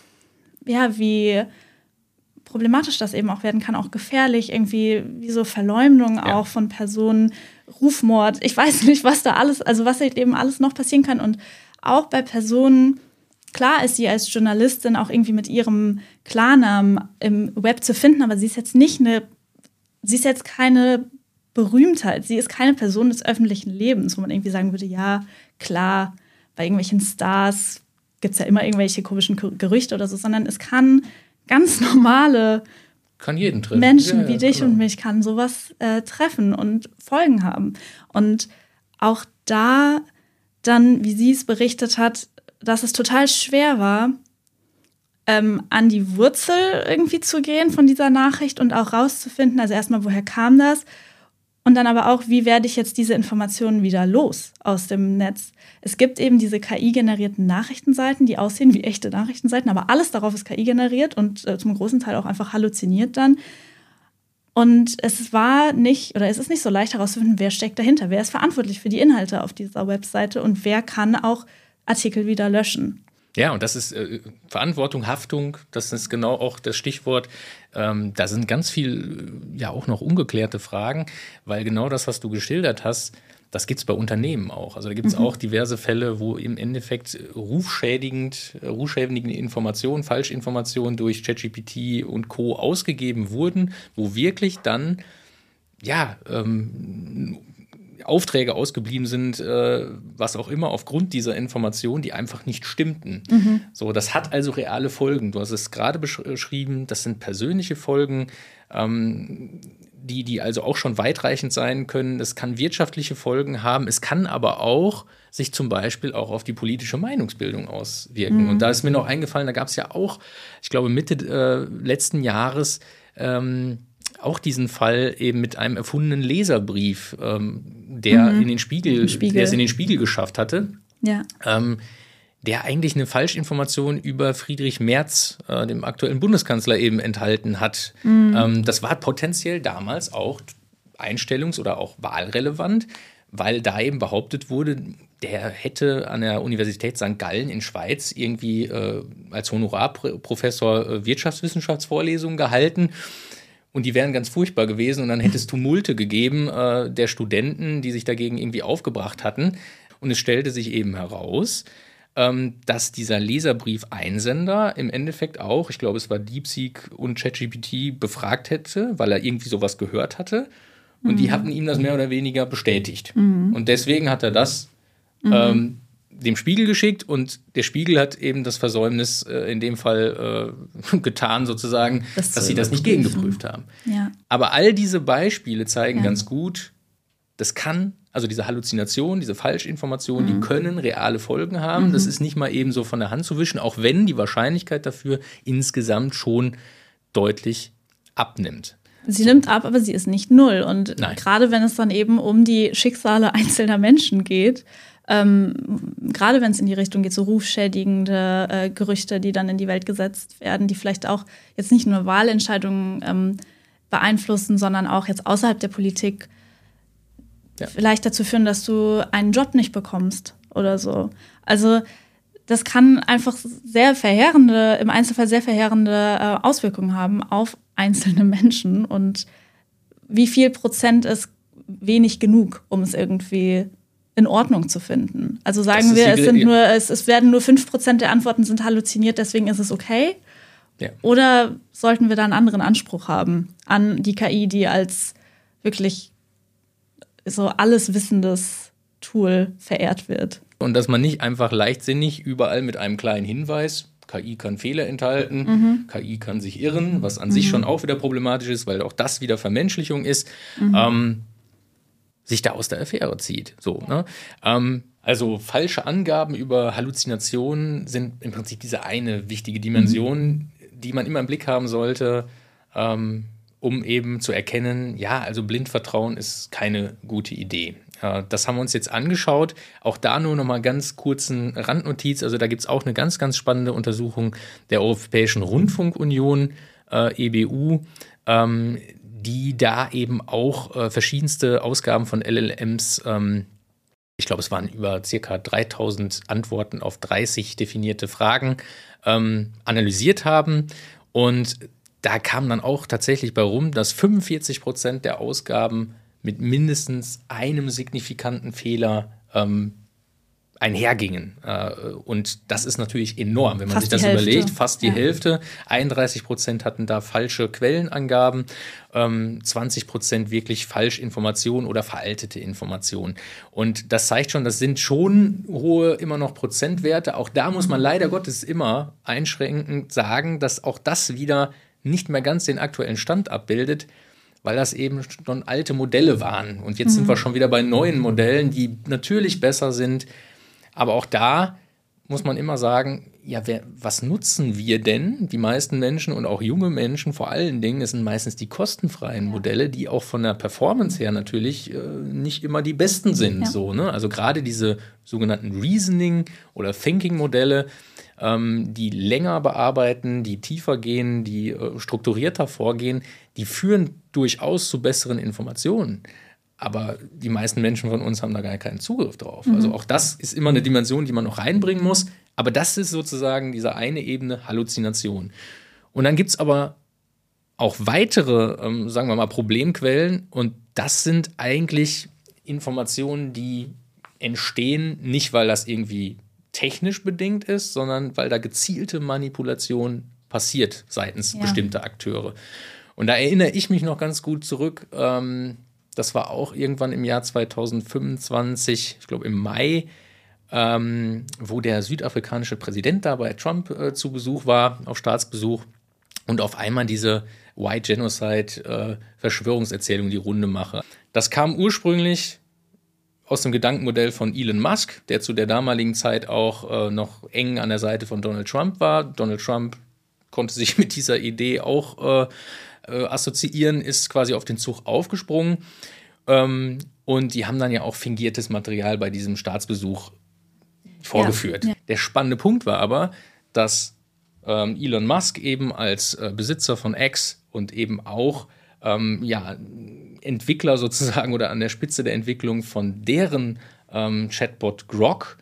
problematisch das eben auch werden kann, auch gefährlich, irgendwie wie so Verleumdung auch von Personen, Rufmord, ich weiß nicht, was da alles, also was eben alles noch passieren kann. Und auch bei Personen, klar ist sie als Journalistin auch irgendwie mit ihrem Klarnamen im Web zu finden, aber sie ist jetzt keine Berühmtheit. Sie ist keine Person des öffentlichen Lebens, wo man irgendwie sagen würde, ja, klar, bei irgendwelchen Stars gibt es ja immer irgendwelche komischen Gerüchte oder so, sondern es kann ganz normale kann jeden treffen. Menschen wie dich und mich kann sowas treffen und Folgen haben. Und auch da dann, wie sie es berichtet hat, dass es total schwer war, an die Wurzel irgendwie zu gehen von dieser Nachricht und auch rauszufinden, also erstmal, woher kam das? Und dann aber auch, wie werde ich jetzt diese Informationen wieder los aus dem Netz? Es gibt eben diese KI-generierten Nachrichtenseiten, die aussehen wie echte Nachrichtenseiten, aber alles darauf ist KI generiert und zum großen Teil auch einfach halluziniert dann. Und es ist nicht so leicht herauszufinden, wer steckt dahinter, wer ist verantwortlich für die Inhalte auf dieser Webseite und wer kann auch Artikel wieder löschen. Ja, und das ist Verantwortung, Haftung, das ist genau auch das Stichwort. Da sind ganz viel ja auch noch ungeklärte Fragen, weil genau das, was du geschildert hast, das gibt es bei Unternehmen auch. Also da gibt es auch diverse Fälle, wo im Endeffekt rufschädigende Informationen, Falschinformationen durch ChatGPT und Co. ausgegeben wurden, wo wirklich dann Aufträge ausgeblieben sind, was auch immer, aufgrund dieser Informationen, die einfach nicht stimmten. So, das hat also reale Folgen. Du hast es gerade beschrieben, das sind persönliche Folgen, die also auch schon weitreichend sein können. Es kann wirtschaftliche Folgen haben, es kann aber auch sich zum Beispiel auch auf die politische Meinungsbildung auswirken. Und da ist mir noch eingefallen, da gab es ja auch, ich glaube Mitte letzten Jahres, auch diesen Fall eben mit einem erfundenen Leserbrief, der es in den Spiegel geschafft hatte. Ja. Der eigentlich eine Falschinformation über Friedrich Merz, dem aktuellen Bundeskanzler, eben enthalten hat. Das war potenziell damals auch einstellungs- oder auch wahlrelevant, weil da eben behauptet wurde, der hätte an der Universität St. Gallen in Schweiz irgendwie als Honorarprofessor Wirtschaftswissenschaftsvorlesungen gehalten. Und die wären ganz furchtbar gewesen und dann hätte es Tumulte gegeben der Studenten, die sich dagegen irgendwie aufgebracht hatten. Und es stellte sich eben heraus, dass dieser Leserbrief-Einsender im Endeffekt auch, ich glaube, es war DeepSeek und ChatGPT, befragt hätte, weil er irgendwie sowas gehört hatte. Und die hatten ihm das mehr oder weniger bestätigt. Und deswegen hat er das dem Spiegel geschickt und der Spiegel hat eben das Versäumnis in dem Fall getan, sozusagen, dass sie das nicht gegengeprüft haben. Ja. Aber all diese Beispiele zeigen ganz gut, das kann, also diese Halluzination, diese Falschinformationen, die können reale Folgen haben. Das ist nicht mal eben so von der Hand zu wischen, auch wenn die Wahrscheinlichkeit dafür insgesamt schon deutlich abnimmt. Sie nimmt ab, aber sie ist nicht null. Und gerade wenn es dann eben um die Schicksale einzelner Menschen geht, gerade wenn es in die Richtung geht, so rufschädigende Gerüchte, die dann in die Welt gesetzt werden, die vielleicht auch jetzt nicht nur Wahlentscheidungen beeinflussen, sondern auch jetzt außerhalb der Politik vielleicht dazu führen, dass du einen Job nicht bekommst oder so. Also das kann einfach im Einzelfall sehr verheerende Auswirkungen haben auf einzelne Menschen. Und wie viel Prozent ist wenig genug, um es irgendwie in Ordnung zu finden? Also sagen wir, es werden nur 5% der Antworten sind halluziniert, deswegen ist es okay? Ja. Oder sollten wir da einen anderen Anspruch haben an die KI, die als wirklich so alles wissendes Tool verehrt wird? Und dass man nicht einfach leichtsinnig überall mit einem kleinen Hinweis, KI kann Fehler enthalten, KI kann sich irren, was an sich schon auch wieder problematisch ist, weil auch das wieder Vermenschlichung ist, sich da aus der Affäre zieht. So, ne? Also falsche Angaben über Halluzinationen sind im Prinzip diese eine wichtige Dimension, die man immer im Blick haben sollte, um eben zu erkennen, also Blindvertrauen ist keine gute Idee. Das haben wir uns jetzt angeschaut. Auch da nur noch mal ganz kurzen Randnotiz. Also da gibt es auch eine ganz, ganz spannende Untersuchung der Europäischen Rundfunkunion, EBU, die da eben auch verschiedenste Ausgaben von LLMs, ich glaube, es waren über ca. 3000 Antworten auf 30 definierte Fragen, analysiert haben. Und da kam dann auch tatsächlich bei rum, dass 45% der Ausgaben mit mindestens einem signifikanten Fehler einhergingen. Und das ist natürlich enorm, wenn man sich Fast das die Hälfte. überlegt. Fast die Ja. Hälfte. 31% hatten da falsche Quellenangaben, 20% wirklich Falschinformationen oder veraltete Informationen. Und das zeigt schon, das sind schon hohe immer noch Prozentwerte. Auch da muss man leider Gottes immer einschränkend sagen, dass auch das wieder nicht mehr ganz den aktuellen Stand abbildet, weil das eben schon alte Modelle waren. Und jetzt sind wir schon wieder bei neuen Modellen, die natürlich besser sind. Aber auch da muss man immer sagen, ja, was nutzen wir denn? Die meisten Menschen und auch junge Menschen vor allen Dingen, es sind meistens die kostenfreien Modelle, die auch von der Performance her natürlich nicht immer die besten sind. Ja. So, ne? Also gerade diese sogenannten Reasoning- oder Thinking-Modelle, die länger bearbeiten, die tiefer gehen, die strukturierter vorgehen, die führen durchaus zu besseren Informationen. Aber die meisten Menschen von uns haben da gar keinen Zugriff drauf. Also auch das ist immer eine Dimension, die man noch reinbringen muss. Aber das ist sozusagen diese eine Ebene Halluzination. Und dann gibt es aber auch weitere, sagen wir mal, Problemquellen. Und das sind eigentlich Informationen, die entstehen, nicht weil das irgendwie technisch bedingt ist, sondern weil da gezielte Manipulation passiert seitens bestimmter Akteure. Und da erinnere ich mich noch ganz gut zurück. Das war auch irgendwann im Jahr 2025, ich glaube im Mai, wo der südafrikanische Präsident da bei Trump zu Besuch war, auf Staatsbesuch, und auf einmal diese White Genocide-Verschwörungserzählung die Runde mache. Das kam ursprünglich aus dem Gedankenmodell von Elon Musk, der zu der damaligen Zeit auch noch eng an der Seite von Donald Trump war. Donald Trump konnte sich mit dieser Idee auch assoziieren, ist quasi auf den Zug aufgesprungen. Und die haben dann ja auch fingiertes Material bei diesem Staatsbesuch vorgeführt. Ja. Der spannende Punkt war aber, dass Elon Musk eben als Besitzer von X und eben auch Entwickler sozusagen oder an der Spitze der Entwicklung von deren Chatbot Grok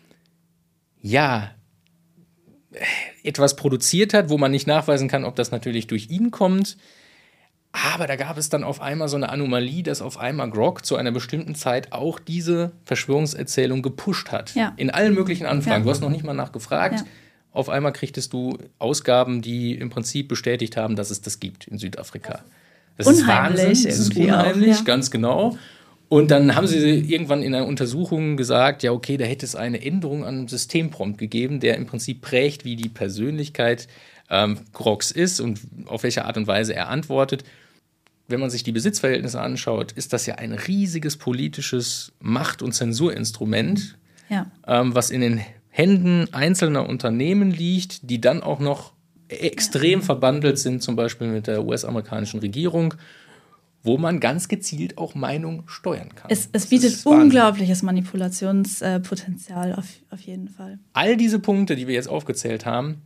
etwas produziert hat, wo man nicht nachweisen kann, ob das natürlich durch ihn kommt. Aber da gab es dann auf einmal so eine Anomalie, dass auf einmal Grok zu einer bestimmten Zeit auch diese Verschwörungserzählung gepusht hat. Ja. In allen möglichen Anfragen. Ja. Du hast noch nicht mal nachgefragt. Ja. Auf einmal kriegtest du Ausgaben, die im Prinzip bestätigt haben, dass es das gibt in Südafrika. Das ist Wahnsinn, das ist unheimlich, auch, ganz genau. Und dann haben sie irgendwann in einer Untersuchung gesagt, ja okay, da hätte es eine Änderung am Systemprompt gegeben, der im Prinzip prägt, wie die Persönlichkeit Groks ist und auf welche Art und Weise er antwortet. Wenn man sich die Besitzverhältnisse anschaut, ist das ja ein riesiges politisches Macht- und Zensurinstrument, was in den Händen einzelner Unternehmen liegt, die dann auch noch extrem verbandelt sind, zum Beispiel mit der US-amerikanischen Regierung, wo man ganz gezielt auch Meinung steuern kann. Es bietet unglaubliches Manipulationspotenzial auf jeden Fall. All diese Punkte, die wir jetzt aufgezählt haben,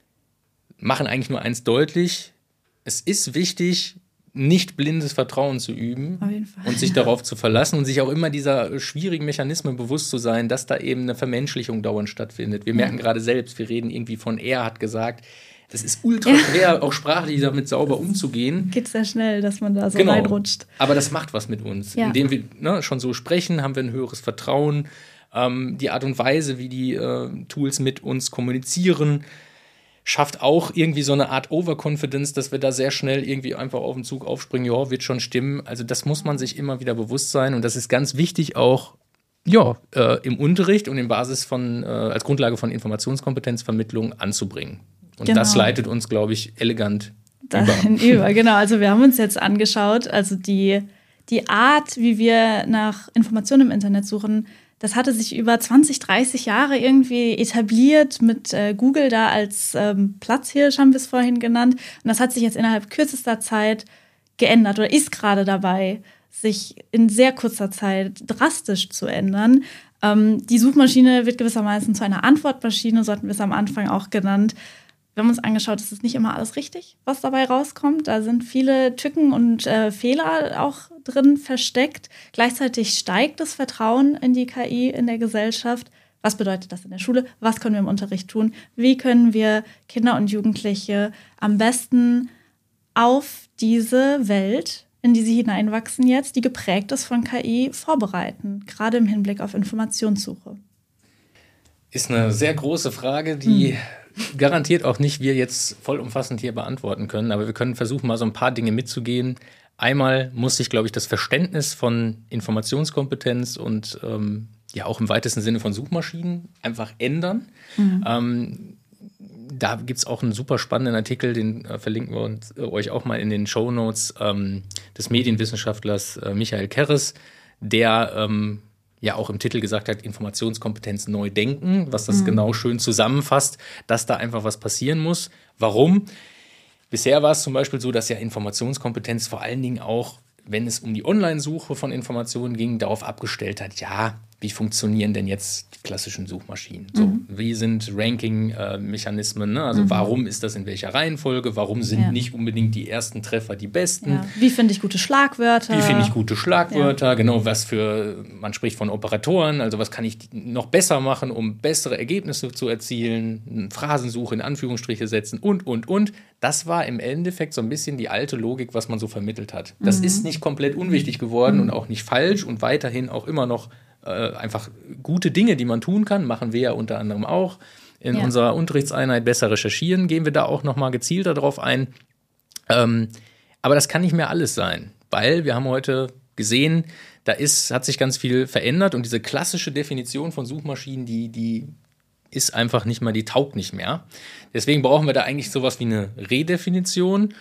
machen eigentlich nur eins deutlich: Es ist wichtig, nicht blindes Vertrauen zu üben und sich darauf zu verlassen und sich auch immer dieser schwierigen Mechanismen bewusst zu sein, dass da eben eine Vermenschlichung dauernd stattfindet. Wir merken gerade selbst, wir reden irgendwie von er hat gesagt. Das ist ultra schwer, auch sprachlich damit sauber umzugehen. Geht sehr schnell, dass man da so reinrutscht. Aber das macht was mit uns. Ja. Indem wir schon so sprechen, haben wir ein höheres Vertrauen. Die Art und Weise, wie die Tools mit uns kommunizieren, schafft auch irgendwie so eine Art Overconfidence, dass wir da sehr schnell irgendwie einfach auf den Zug aufspringen. Ja, wird schon stimmen. Also das muss man sich immer wieder bewusst sein. Und das ist ganz wichtig auch im Unterricht und in Basis von als Grundlage von Informationskompetenzvermittlung anzubringen. Und das leitet uns, glaube ich, elegant über. Genau, also wir haben uns jetzt angeschaut, also die Art, wie wir nach Informationen im Internet suchen, das hatte sich über 20, 30 Jahre irgendwie etabliert mit Google da als Platzhirsch, haben wir es vorhin genannt. Und das hat sich jetzt innerhalb kürzester Zeit geändert oder ist gerade dabei, sich in sehr kurzer Zeit drastisch zu ändern. Die Suchmaschine wird gewissermaßen zu einer Antwortmaschine, so hatten wir es am Anfang auch genannt. Wir haben uns angeschaut, es ist nicht immer alles richtig, was dabei rauskommt. Da sind viele Tücken und Fehler auch drin versteckt. Gleichzeitig steigt das Vertrauen in die KI in der Gesellschaft. Was bedeutet das in der Schule? Was können wir im Unterricht tun? Wie können wir Kinder und Jugendliche am besten auf diese Welt, in die sie hineinwachsen jetzt, die geprägt ist von KI, vorbereiten? Gerade im Hinblick auf Informationssuche. Ist eine sehr große Frage, die garantiert auch nicht wir jetzt vollumfassend hier beantworten können. Aber wir können versuchen, mal so ein paar Dinge mitzugehen. Einmal muss sich, glaube ich, das Verständnis von Informationskompetenz und ja auch im weitesten Sinne von Suchmaschinen einfach ändern. Da gibt es auch einen super spannenden Artikel, den verlinken wir euch auch mal in den Shownotes, des Medienwissenschaftlers Michael Kerres, der ja auch im Titel gesagt hat, Informationskompetenz neu denken, was das genau schön zusammenfasst, dass da einfach was passieren muss. Warum? Bisher war es zum Beispiel so, dass ja Informationskompetenz vor allen Dingen auch, wenn es um die Online-Suche von Informationen ging, darauf abgestellt hat, ja, wie funktionieren denn jetzt die klassischen Suchmaschinen? So, wie sind Ranking-Mechanismen? Ne? Also warum ist das in welcher Reihenfolge? Warum sind nicht unbedingt die ersten Treffer die besten? Ja. Wie finde ich gute Schlagwörter? Ja. Genau, man spricht von Operatoren, also was kann ich noch besser machen, um bessere Ergebnisse zu erzielen, Phrasensuche in Anführungsstriche setzen und. Das war im Endeffekt so ein bisschen die alte Logik, was man so vermittelt hat. Das ist nicht komplett unwichtig geworden und auch nicht falsch und weiterhin auch immer noch einfach gute Dinge, die man tun kann, machen wir ja unter anderem auch. In unserer Unterrichtseinheit Besser recherchieren gehen wir da auch nochmal gezielter drauf ein. Aber das kann nicht mehr alles sein, weil wir haben heute gesehen, hat sich ganz viel verändert und diese klassische Definition von Suchmaschinen, die ist einfach nicht mehr, die taugt nicht mehr. Deswegen brauchen wir da eigentlich sowas wie eine Redefinition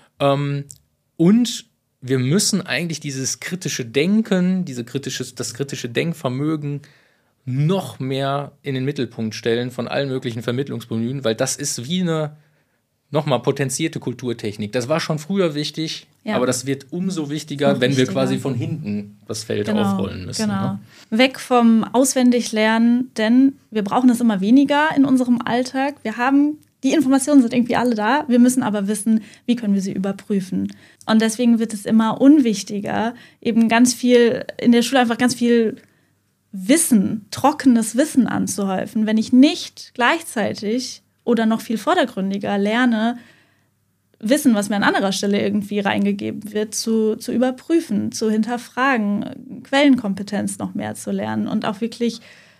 und wir müssen eigentlich dieses kritische Denken, das kritische Denkvermögen noch mehr in den Mittelpunkt stellen von allen möglichen Vermittlungsbemühen, weil das ist wie eine nochmal potenzierte Kulturtechnik. Das war schon früher wichtig, aber das wird umso wichtiger, wenn wir quasi von hinten das Feld aufrollen müssen. Genau. Ne? Weg vom Auswendiglernen, denn wir brauchen das immer weniger in unserem Alltag. Die Informationen sind irgendwie alle da, wir müssen aber wissen, wie können wir sie überprüfen. Und deswegen wird es immer unwichtiger, eben ganz viel in der Schule einfach ganz viel Wissen, trockenes Wissen anzuhäufen, wenn ich nicht gleichzeitig oder noch viel vordergründiger lerne, Wissen, was mir an anderer Stelle irgendwie reingegeben wird, zu überprüfen, zu hinterfragen, Quellenkompetenz noch mehr zu lernen und auch wirklich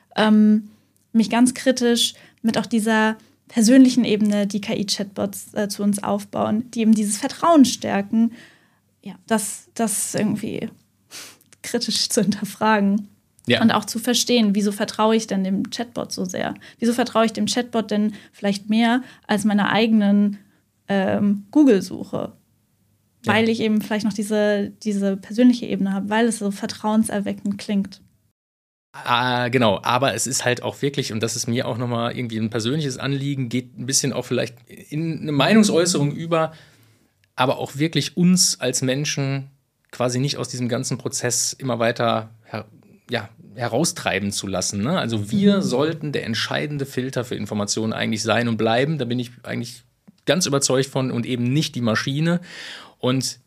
mich ganz kritisch mit auch dieser persönlichen Ebene, die KI-Chatbots zu uns aufbauen, die eben dieses Vertrauen stärken, ja, das irgendwie kritisch zu hinterfragen. Ja. Und auch zu verstehen, wieso vertraue ich denn dem Chatbot so sehr? Wieso vertraue ich dem Chatbot denn vielleicht mehr als meiner eigenen Google-Suche? Ja. Weil ich eben vielleicht noch diese persönliche Ebene habe, weil es so vertrauenserweckend klingt. Genau, aber es ist halt auch wirklich, und das ist mir auch nochmal irgendwie ein persönliches Anliegen, geht ein bisschen auch vielleicht in eine Meinungsäußerung über, aber auch wirklich uns als Menschen quasi nicht aus diesem ganzen Prozess immer weiter heraustreiben zu lassen. Ne? Also wir sollten der entscheidende Filter für Informationen eigentlich sein und bleiben. Da bin ich eigentlich ganz überzeugt von und eben nicht die Maschine. Und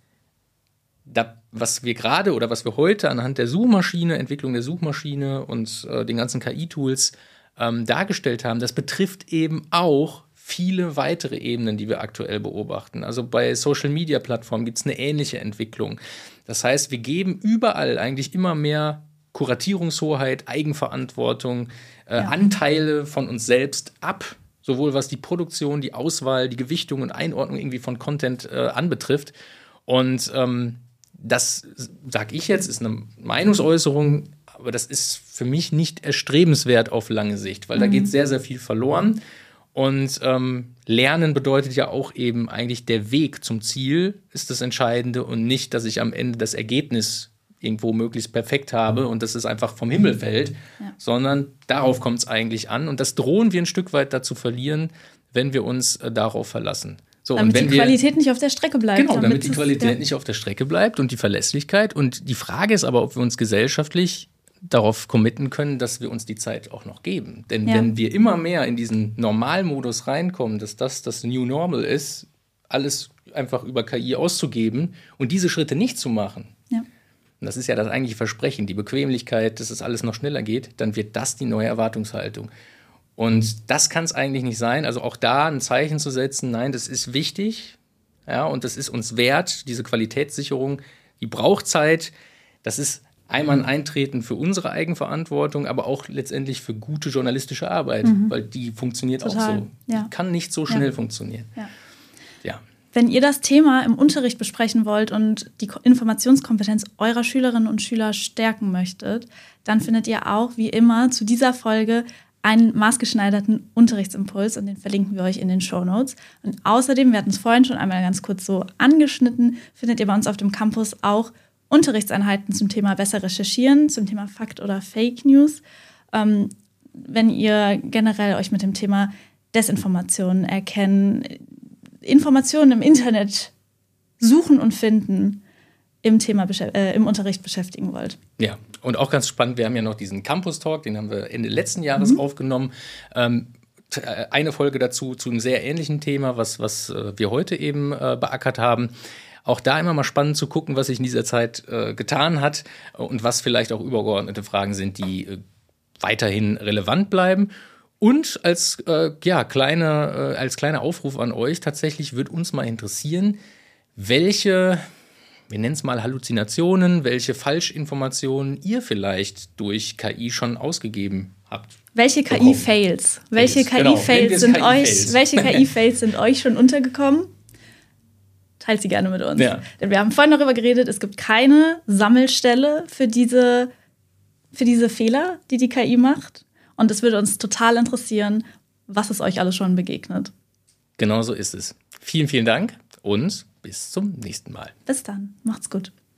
was wir heute anhand der Suchmaschine, Entwicklung der Suchmaschine und den ganzen KI-Tools dargestellt haben, das betrifft eben auch viele weitere Ebenen, die wir aktuell beobachten. Also bei Social-Media-Plattformen gibt es eine ähnliche Entwicklung. Das heißt, wir geben überall eigentlich immer mehr Kuratierungshoheit, Eigenverantwortung, Anteile von uns selbst ab, sowohl was die Produktion, die Auswahl, die Gewichtung und Einordnung irgendwie von Content anbetrifft. Und das, sage ich jetzt, ist eine Meinungsäußerung, aber das ist für mich nicht erstrebenswert auf lange Sicht, weil da geht sehr, sehr viel verloren. Und Lernen bedeutet ja auch eben eigentlich der Weg zum Ziel ist das Entscheidende und nicht, dass ich am Ende das Ergebnis irgendwo möglichst perfekt habe und dass es einfach vom Himmel fällt, sondern darauf kommt es eigentlich an. Und das drohen wir ein Stück weit dazu verlieren, wenn wir uns darauf verlassen. So, damit und wenn die Qualität nicht auf der Strecke bleibt. Genau, damit die Qualität nicht auf der Strecke bleibt und die Verlässlichkeit. Und die Frage ist aber, ob wir uns gesellschaftlich darauf committen können, dass wir uns die Zeit auch noch geben. Denn wenn wir immer mehr in diesen Normalmodus reinkommen, dass das New Normal ist, alles einfach über KI auszugeben und diese Schritte nicht zu machen, und das ist ja das eigentliche Versprechen, die Bequemlichkeit, dass es alles noch schneller geht, dann wird das die neue Erwartungshaltung. Und das kann es eigentlich nicht sein. Also auch da ein Zeichen zu setzen, nein, das ist wichtig, und das ist uns wert, diese Qualitätssicherung, die braucht Zeit. Das ist Einmal ein Eintreten für unsere Eigenverantwortung, aber auch letztendlich für gute journalistische Arbeit, weil die funktioniert Total. auch so. Ja. Die kann nicht so schnell funktionieren. Ja. Ja. Wenn ihr das Thema im Unterricht besprechen wollt und die Informationskompetenz eurer Schülerinnen und Schüler stärken möchtet, dann findet ihr auch wie immer zu dieser Folge einen maßgeschneiderten Unterrichtsimpuls und den verlinken wir euch in den Shownotes. Und außerdem, wir hatten es vorhin schon einmal ganz kurz so angeschnitten, findet ihr bei uns auf dem Campus auch Unterrichtseinheiten zum Thema besser recherchieren, zum Thema Fakt oder Fake News. Wenn ihr generell euch mit dem Thema Desinformation erkennen, Informationen im Internet suchen und finden, im Unterricht beschäftigen wollt. Ja, und auch ganz spannend, wir haben ja noch diesen Campus-Talk, den haben wir Ende letzten Jahres aufgenommen. Eine Folge dazu zu einem sehr ähnlichen Thema, was wir heute eben beackert haben. Auch da immer mal spannend zu gucken, was sich in dieser Zeit getan hat und was vielleicht auch übergeordnete Fragen sind, die weiterhin relevant bleiben. Und als kleiner Aufruf an euch, tatsächlich würde uns mal interessieren, welche, wir nennen es mal Halluzinationen, welche Falschinformationen ihr vielleicht durch KI schon ausgegeben habt. Welche KI-Fails? Welche KI-Fails sind euch schon untergekommen? Teilt sie gerne mit uns. Ja. Denn wir haben vorhin darüber geredet, es gibt keine Sammelstelle für diese Fehler, die KI macht. Und es würde uns total interessieren, was ist euch alles schon begegnet. Genau so ist es. Vielen, vielen Dank und bis zum nächsten Mal. Bis dann. Macht's gut.